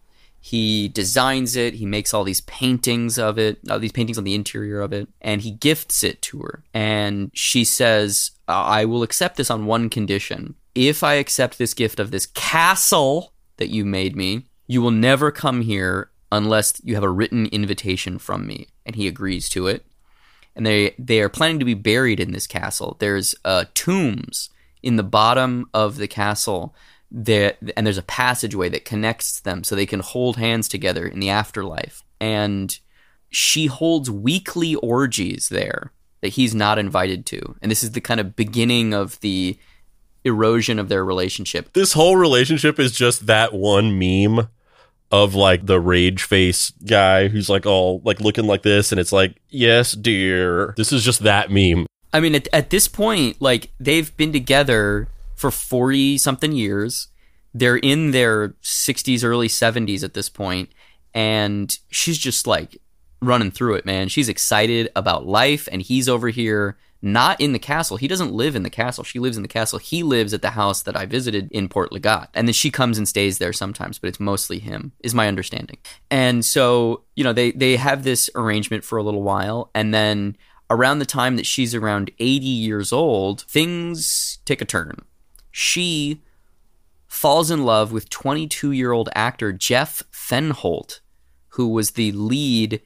He designs it, he makes all these paintings of it, all these paintings on the interior of it, and he gifts it to her. And she says, I will accept this on one condition. If I accept this gift of this castle that you made me, you will never come here unless you have a written invitation from me. And he agrees to it. And they, they are planning to be buried in this castle. There's uh, tombs in the bottom of the castle there, and there's a passageway that connects them so they can hold hands together in the afterlife. And she holds weekly orgies there that he's not invited to. And this is the kind of beginning of the erosion of their relationship. This whole relationship is just that one meme of like the rage face guy who's like all like looking like this, and it's like, yes, dear. This is just that meme. I mean, at, at this point, like, they've been together for forty something years. They're in their sixties, early seventies at this point, and she's just like running through it, man. She's excited about life, and he's over here not in the castle. He doesn't live in the castle. She lives in the castle. He lives at the house that I visited in Port Legat. And then she comes and stays there sometimes, but it's mostly him, is my understanding. And so, you know, they, they have this arrangement for a little while, and then around the time that she's around eighty years old, things take a turn. She falls in love with twenty-two-year-old actor Jeff Fenholt, who was the lead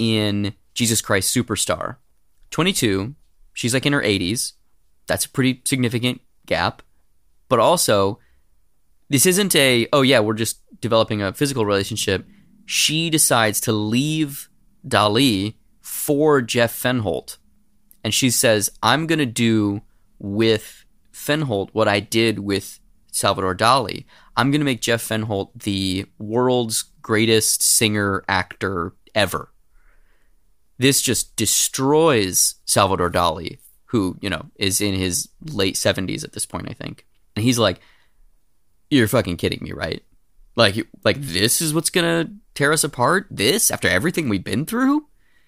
in Jesus Christ Superstar. twenty-two, she's like in her eighties. That's a pretty significant gap. But also, this isn't a, oh yeah, we're just developing a physical relationship. She decides to leave Dalí for Jeff Fenholt. And she says, I'm going to do with Fenholt what I did with Salvador Dalí. I'm going to make Jeff Fenholt the world's greatest singer actor ever. This just destroys Salvador Dalí, who, you know, is in his late seventies at this point, I think. And he's like, you're fucking kidding me, right? Like, like this is what's going to tear us apart? This? After everything we've been through?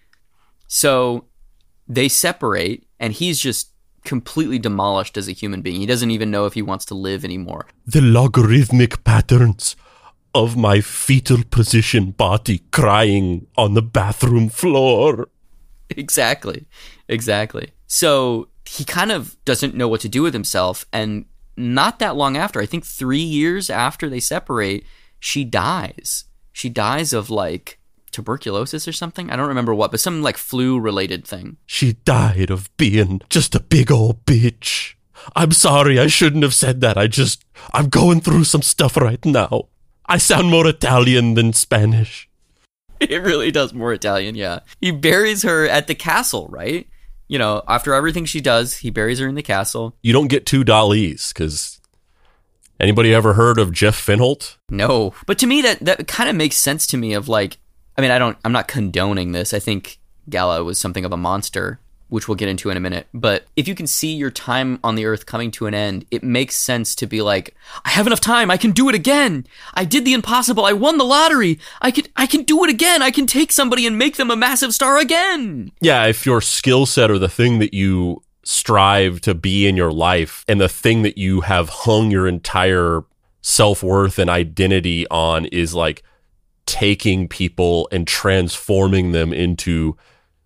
So they separate, and he's just completely demolished as a human being. He doesn't even know if he wants to live anymore. The logarithmic patterns of my fetal position body crying on the bathroom floor. Exactly. Exactly. So he kind of doesn't know what to do with himself, and not that long after, I think three years after they separate, she dies. She dies of, like, tuberculosis or something. I don't remember what, but some like flu related thing. She died of being just a big old bitch. I'm sorry, I shouldn't have said that. I just, I'm going through some stuff right now. I sound more Italian than Spanish. It really does more Italian, yeah. He buries her at the castle, right? You know, after everything she does, he buries her in the castle. You don't get two Dalís, because anybody ever heard of Jeff Fenholt? No. But to me, that, that kind of makes sense to me of like, I mean, I don't, I'm not condoning this. I think Gala was something of a monster, which we'll get into in a minute. But if you can see your time on the earth coming to an end, it makes sense to be like, I have enough time. I can do it again. I did the impossible. I won the lottery. I can, I can do it again. I can take somebody and make them a massive star again. Yeah, if your skill set or the thing that you strive to be in your life and the thing that you have hung your entire self-worth and identity on is like taking people and transforming them into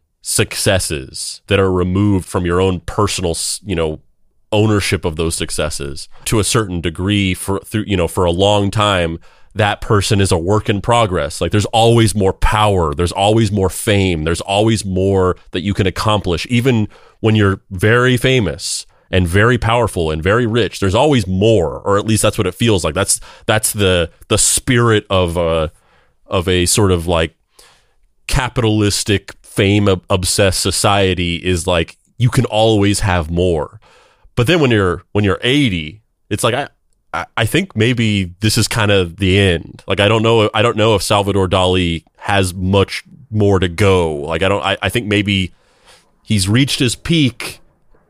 successes that are removed from your own personal, you know, ownership of those successes to a certain degree for through, you know, for a long time, that person is a work in progress. Like there's always more power. There's always more fame. There's always more that you can accomplish. Even when you're very famous and very powerful and very rich, there's always more, or at least that's what it feels like. That's, that's the, the spirit of a, of a sort of like capitalistic fame obsessed society is like, you can always have more. But then when you're, when you're eighty, it's like, I, I think maybe this is kind of the end. Like, I don't know. I don't know if Salvador Dalí has much more to go. Like, I don't, I, I think maybe he's reached his peak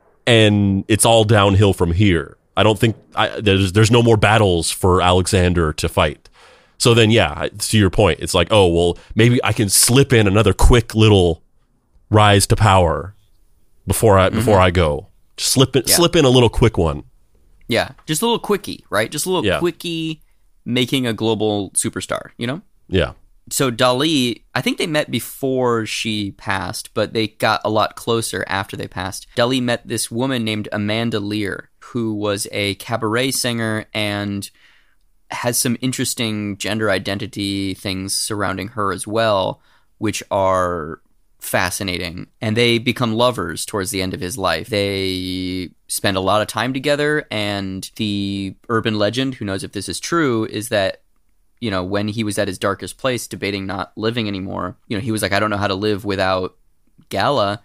and it's all downhill from here. I don't think I, there's, there's no more battles for Alexander to fight. So then, yeah, to your point, it's like, oh, well, maybe I can slip in another quick little rise to power before I, mm-hmm. before I go. Just slip in, yeah. slip in a little quick one. Yeah, just a little quickie, right? Just a little yeah. quickie making a global superstar, you know? Yeah. So Dali, I think they met before she passed, but they got a lot closer after they passed. Dali met this woman named Amanda Lear, who was a cabaret singer and has some interesting gender identity things surrounding her as well, which are fascinating. And they become lovers towards the end of his life. They spend a lot of time together, and the urban legend, who knows if this is true, is that, you know, when he was at his darkest place debating not living anymore, you know, he was like, I don't know how to live without Gala.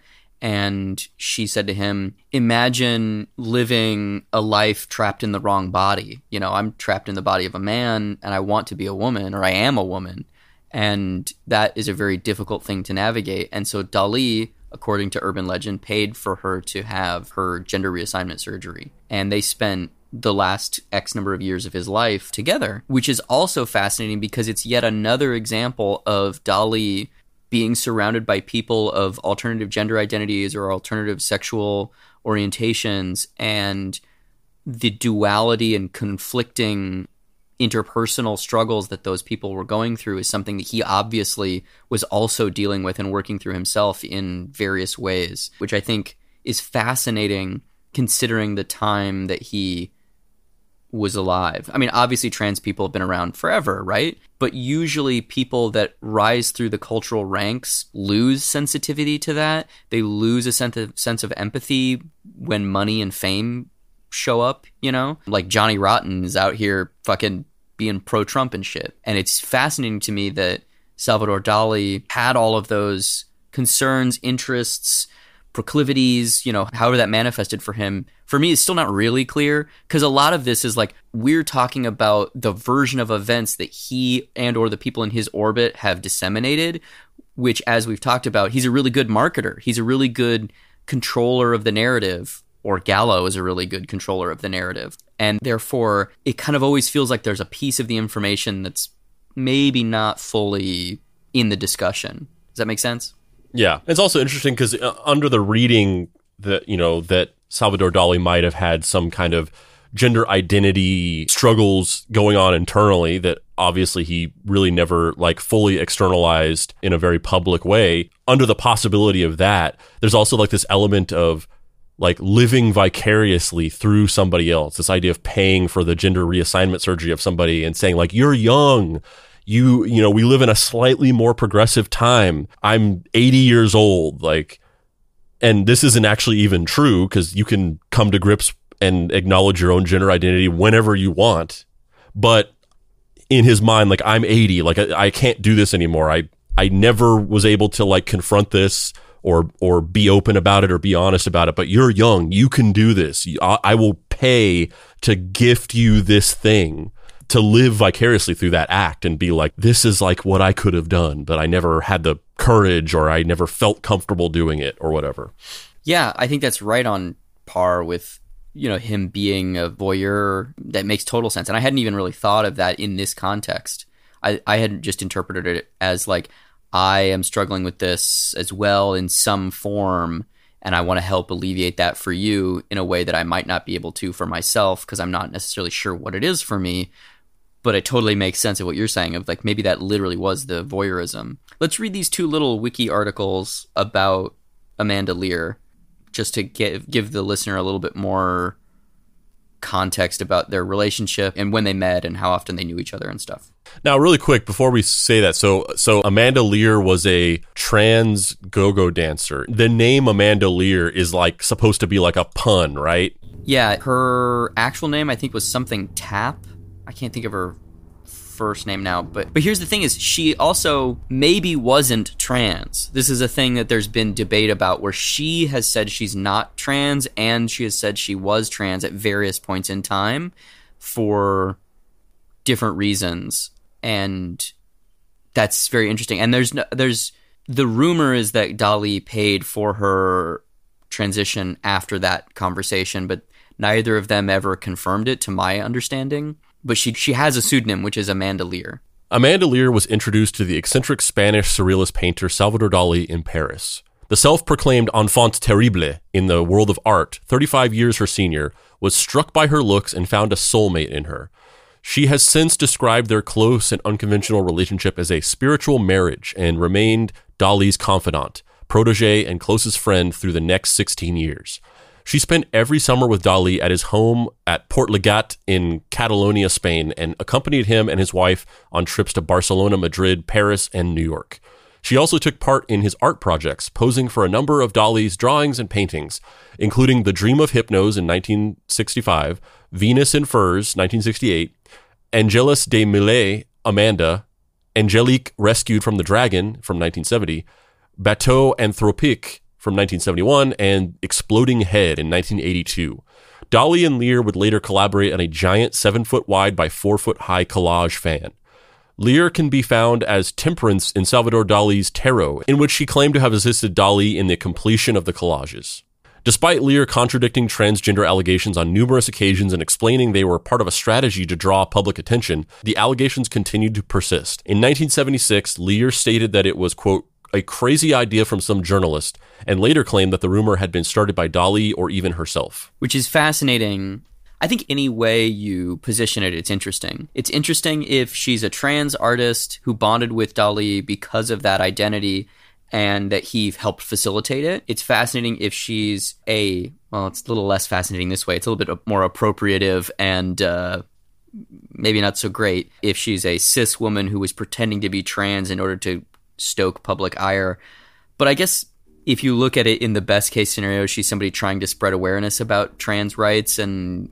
And she said to him, imagine living a life trapped in the wrong body. You know, I'm trapped in the body of a man and I want to be a woman, or I am a woman. And that is a very difficult thing to navigate. And so Dali, according to urban legend, paid for her to have her gender reassignment surgery. And they spent the last X number of years of his life together, which is also fascinating because it's yet another example of Dali being surrounded by people of alternative gender identities or alternative sexual orientations, and the duality and conflicting interpersonal struggles that those people were going through is something that he obviously was also dealing with and working through himself in various ways, which I think is fascinating considering the time that he was alive. I mean, obviously trans people have been around forever, right? But usually people that rise through the cultural ranks lose sensitivity to that. They lose a sense of, sense of empathy when money and fame show up, you know? Like Johnny Rotten is out here fucking being pro-Trump and shit. And it's fascinating to me that Salvador Dali had all of those concerns, interests, proclivities, you know, however that manifested for him. For me, it's still not really clear, because a lot of this is like, we're talking about the version of events that he and or the people in his orbit have disseminated, which, as we've talked about, he's a really good marketer. He's a really good controller of the narrative, or Gallo is a really good controller of the narrative. And therefore, it kind of always feels like there's a piece of the information that's maybe not fully in the discussion. Does that make sense? Yeah. It's also interesting because uh, under the reading that, you know, that Salvador Dali might have had some kind of gender identity struggles going on internally that obviously he really never like fully externalized in a very public way. Under the possibility of that, there's also like this element of like living vicariously through somebody else, this idea of paying for the gender reassignment surgery of somebody and saying like, you're young. You, you know, we live in a slightly more progressive time. I'm eighty years old. Like, and this isn't actually even true because you can come to grips and acknowledge your own gender identity whenever you want. But in his mind, like, I'm eighty, like I, I can't do this anymore. I, I never was able to like confront this or, or be open about it or be honest about it, but you're young. You can do this. I, I will pay to gift you this thing, to live vicariously through that act and be like, this is like what I could have done, but I never had the courage or I never felt comfortable doing it or whatever. Yeah, I think that's right on par with, you know, him being a voyeur. That makes total sense. And I hadn't even really thought of that in this context. I, I had just interpreted it as like, I am struggling with this as well in some form, and I want to help alleviate that for you in a way that I might not be able to for myself because I'm not necessarily sure what it is for me. But it totally makes sense of what you're saying of like, maybe that literally was the voyeurism. Let's read these two little wiki articles about Amanda Lear just to give, give the listener a little bit more context about their relationship and when they met and how often they knew each other and stuff. Now, really quick, before we say that, so so Amanda Lear was a trans go-go dancer. The name Amanda Lear is like supposed to be like a pun, right? Yeah, her actual name I think was something Tapp. I can't think of her first name now, but but here's the thing is she also maybe wasn't trans. This is a thing that there's been debate about where she has said she's not trans and she has said she was trans at various points in time for different reasons, and that's very interesting. And there's no, there's the rumor is that Dali paid for her transition after that conversation, but neither of them ever confirmed it to my understanding. But she she has a pseudonym, which is Amanda Lear. Amanda Lear was introduced to the eccentric Spanish surrealist painter Salvador Dali in Paris. The self-proclaimed enfant terrible in the world of art, thirty-five years her senior, was struck by her looks and found a soulmate in her. She has since described their close and unconventional relationship as a spiritual marriage and remained Dali's confidant, protege, and closest friend through the next sixteen years. She spent every summer with Dali at his home at Portlegat in Catalonia, Spain, and accompanied him and his wife on trips to Barcelona, Madrid, Paris, and New York. She also took part in his art projects, posing for a number of Dali's drawings and paintings, including The Dream of Hypnos in nineteen sixty-five, Venus in Furs, nineteen sixty-eight, Angelus de Millet, Amanda, Angelique Rescued from the Dragon from nineteen seventy, Bateau Anthropique from nineteen seventy-one, and Exploding Head in nineteen eighty-two. Dali and Lear would later collaborate on a giant seven-foot-wide by four-foot-high collage fan. Lear can be found as Temperance in Salvador Dali's Tarot, in which she claimed to have assisted Dali in the completion of the collages. Despite Lear contradicting transgender allegations on numerous occasions and explaining they were part of a strategy to draw public attention, the allegations continued to persist. In nineteen seventy-six, Lear stated that it was, quote, a crazy idea from some journalist, and later claimed that the rumor had been started by Dali or even herself. Which is fascinating. I think any way you position it, it's interesting. It's interesting if she's a trans artist who bonded with Dali because of that identity and that he helped facilitate it. It's fascinating if she's a, well, it's a little less fascinating this way. It's a little bit more appropriative and uh, maybe not so great if she's a cis woman who was pretending to be trans in order to stoke public ire. But I guess if you look at it in the best case scenario, she's somebody trying to spread awareness about trans rights, and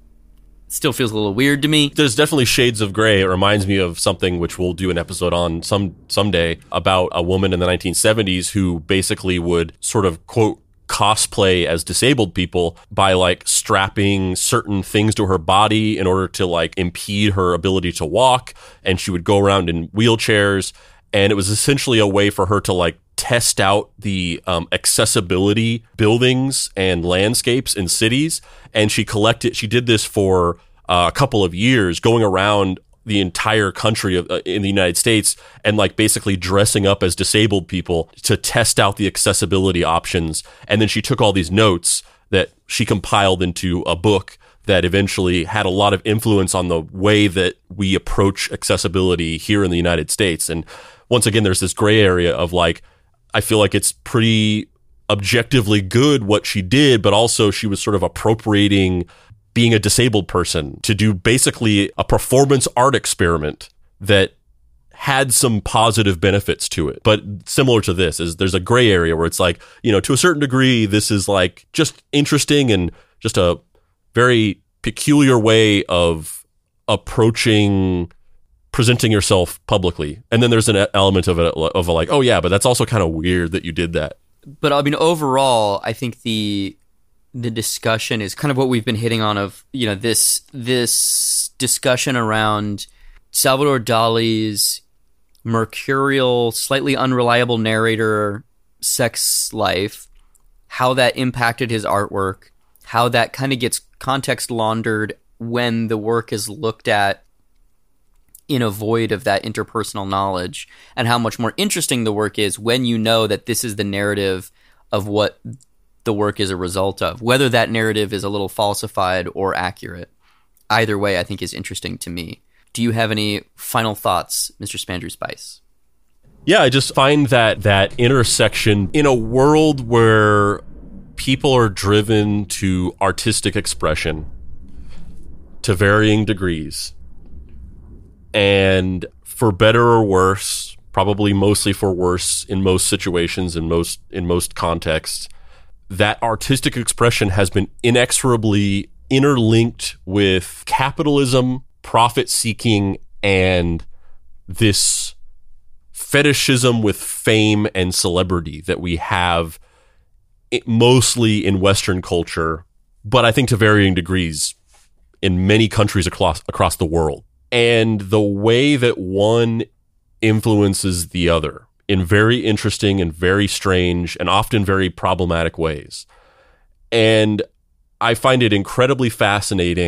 it still feels a little weird to me. There's definitely shades of gray. It reminds me of something which we'll do an episode on some someday about a woman in the nineteen seventies who basically would sort of, quote, cosplay as disabled people by like strapping certain things to her body in order to like impede her ability to walk, and she would go around in wheelchairs. And it was essentially a way for her to like test out the um, accessibility buildings and landscapes in cities. And she collected, she did this for uh, a couple of years, going around the entire country of, uh, in the United States and like basically dressing up as disabled people to test out the accessibility options. And then she took all these notes that she compiled into a book that eventually had a lot of influence on the way that we approach accessibility here in the United States. And once again, there's this gray area of like, I feel like it's pretty objectively good what she did, but also she was sort of appropriating being a disabled person to do basically a performance art experiment that had some positive benefits to it. But similar to this is there's a gray area where it's like, you know, to a certain degree, this is like just interesting and just a very peculiar way of approaching presenting yourself publicly. And then there's an element of a, of a like, oh yeah, but that's also kind of weird that you did that. But I mean, overall, I think the the discussion is kind of what we've been hitting on of, you know, this this discussion around Salvador Dali's mercurial, slightly unreliable narrator sex life, how that impacted his artwork, how that kind of gets context laundered when the work is looked at in a void of that interpersonal knowledge, and how much more interesting the work is when you know that this is the narrative of what the work is a result of, whether that narrative is a little falsified or accurate. Either way, I think is interesting to me. Do you have any final thoughts, Mister Spandrew Spice? Yeah, I just find that that intersection in a world where people are driven to artistic expression to varying degrees, and for better or worse, probably mostly for worse in most situations, in most in most contexts, that artistic expression has been inexorably interlinked with capitalism, profit-seeking, and this fetishism with fame and celebrity that we have it mostly in Western culture, but I think to varying degrees in many countries across across the world. And the way that one influences the other in very interesting and very strange and often very problematic ways. And I find it incredibly fascinating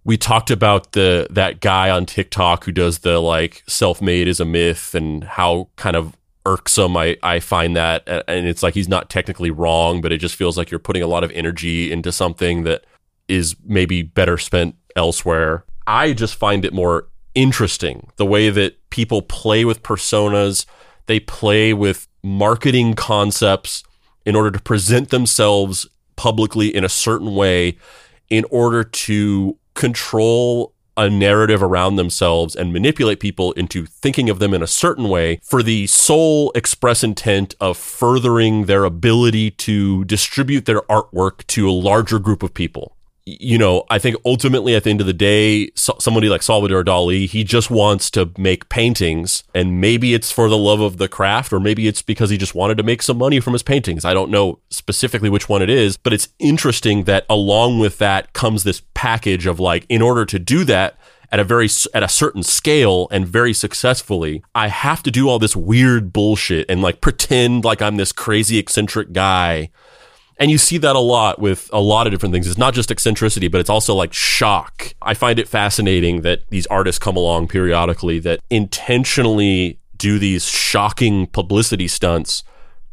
We talked about the that guy on TikTok who does the like self-made is a myth and how kind of irksome I, I find that. And it's like he's not technically wrong, but it just feels like you're putting a lot of energy into something that is maybe better spent elsewhere. I just find it more interesting the way that people play with personas. They play with marketing concepts in order to present themselves publicly in a certain way in order to control a narrative around themselves and manipulate people into thinking of them in a certain way for the sole express intent of furthering their ability to distribute their artwork to a larger group of people. You know, I think ultimately at the end of the day, so, somebody like Salvador Dali, he just wants to make paintings, and maybe it's for the love of the craft, or maybe it's because he just wanted to make some money from his paintings. I don't know specifically which one it is, but it's interesting that along with that comes this package of like, in order to do that at a very, at a certain scale and very successfully, I have to do all this weird bullshit and like pretend like I'm this crazy eccentric guy. And you see that a lot with a lot of different things. It's not just eccentricity, but it's also like shock. I find it fascinating that these artists come along periodically that intentionally do these shocking publicity stunts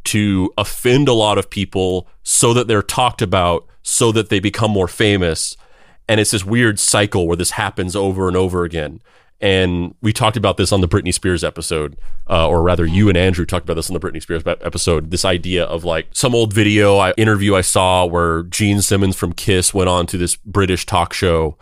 to offend a lot of people so that they're talked about, so that they become more famous. And it's this weird cycle where this happens over and over again. And we talked about this on the Britney Spears episode, uh, or rather you and Andrew talked about this on the Britney Spears episode, this idea of like some old video I, interview I saw where Gene Simmons from Kiss went on to this British talk show.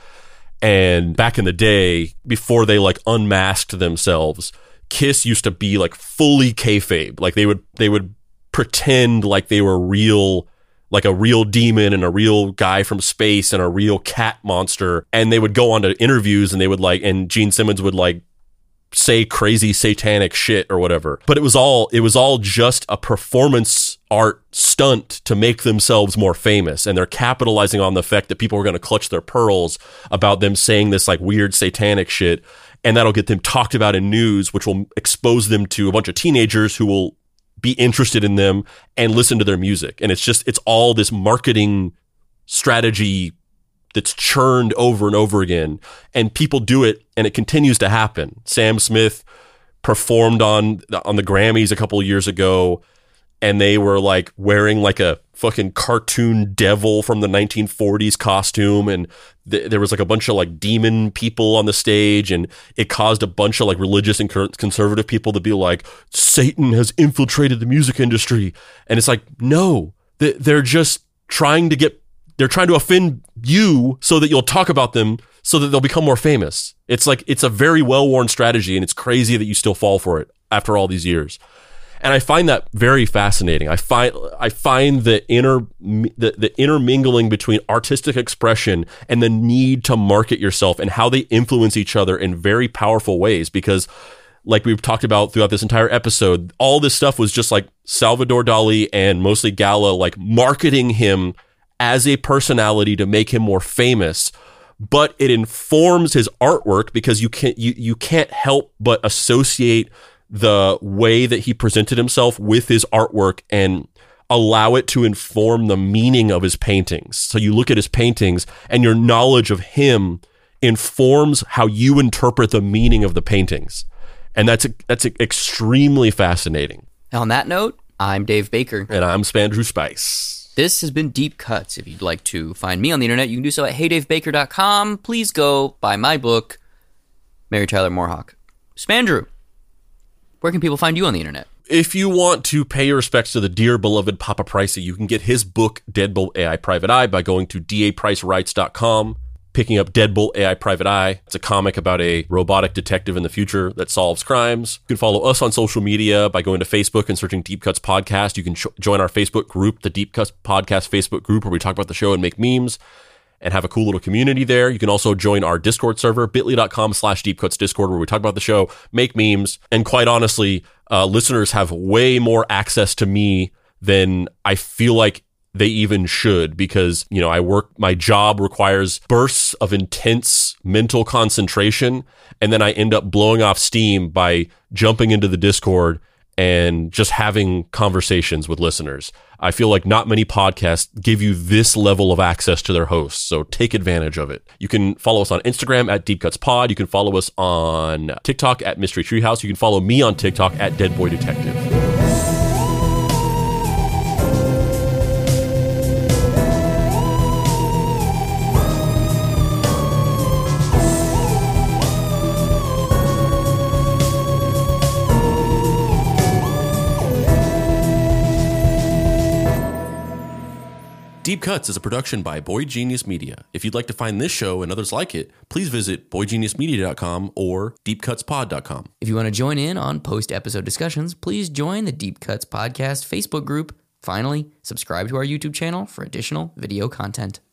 And back in the day, before they like unmasked themselves, Kiss used to be like fully kayfabe. Like they would, they would pretend like they were real, like a real demon and a real guy from space and a real cat monster. And they would go on to interviews and they would like, and Gene Simmons would like say crazy satanic shit or whatever. But it was all, it was all just a performance art stunt to make themselves more famous. And they're capitalizing on the fact that people are going to clutch their pearls about them saying this like weird satanic shit. And that'll get them talked about in news, which will expose them to a bunch of teenagers who will be interested in them and listen to their music. And it's just, it's all this marketing strategy that's churned over and over again. And people do it and it continues to happen. Sam Smith performed on, on the Grammys a couple of years ago, and they were like wearing like a fucking cartoon devil from the nineteen forties costume. And th- there was like a bunch of like demon people on the stage, and it caused a bunch of like religious and conservative people to be like, Satan has infiltrated the music industry. And it's like, no, they're just trying to get, they're trying to offend you so that you'll talk about them so that they'll become more famous. It's like, it's a very well-worn strategy, and it's crazy that you still fall for it after all these years. And I find that very fascinating. I find I find the inner the, the intermingling between artistic expression and the need to market yourself and how they influence each other in very powerful ways. Because, like we've talked about throughout this entire episode, all this stuff was just like Salvador Dali and mostly Gala like marketing him as a personality to make him more famous. But it informs his artwork because you can't you you can't help but associate the way that he presented himself with his artwork and allow it to inform the meaning of his paintings. So you look at his paintings and your knowledge of him informs how you interpret the meaning of the paintings. And that's that's extremely fascinating. On that note, I'm Dave Baker. And I'm Spandrew Spice. This has been Deep Cuts. If you'd like to find me on the internet, you can do so at hey dave baker dot com. Please go buy my book, Mary Tyler Moorhawk. Spandrew, where can people find you on the internet? If you want to pay your respects to the dear beloved Papa Pricey, you can get his book, Deadbolt A I Private Eye, by going to d a price writes dot com, picking up Deadbolt A I Private Eye. It's a comic about a robotic detective in the future that solves crimes. You can follow us on social media by going to Facebook and searching Deep Cuts Podcast. You can sh- join our Facebook group, the Deep Cuts Podcast Facebook group, where we talk about the show and make memes and have a cool little community there. You can also join our Discord server, bit.ly dot com slash Deep Cuts Discord, where we talk about the show, make memes, and quite honestly, uh, listeners have way more access to me than I feel like they even should, because, you know, I work, my job requires bursts of intense mental concentration, and then I end up blowing off steam by jumping into the Discord and just having conversations with listeners. I feel like not many podcasts give you this level of access to their hosts, so take advantage of it. You can follow us on Instagram at Deep Cuts Pod. You can follow us on TikTok at Mystery Treehouse. You can follow me on TikTok at Dead Boy Detective. Deep Cuts is a production by Boy Genius Media. If you'd like to find this show and others like it, please visit boy genius media dot com or deep cuts pod dot com. If you want to join in on post-episode discussions, please join the Deep Cuts Podcast Facebook group. Finally, subscribe to our YouTube channel for additional video content.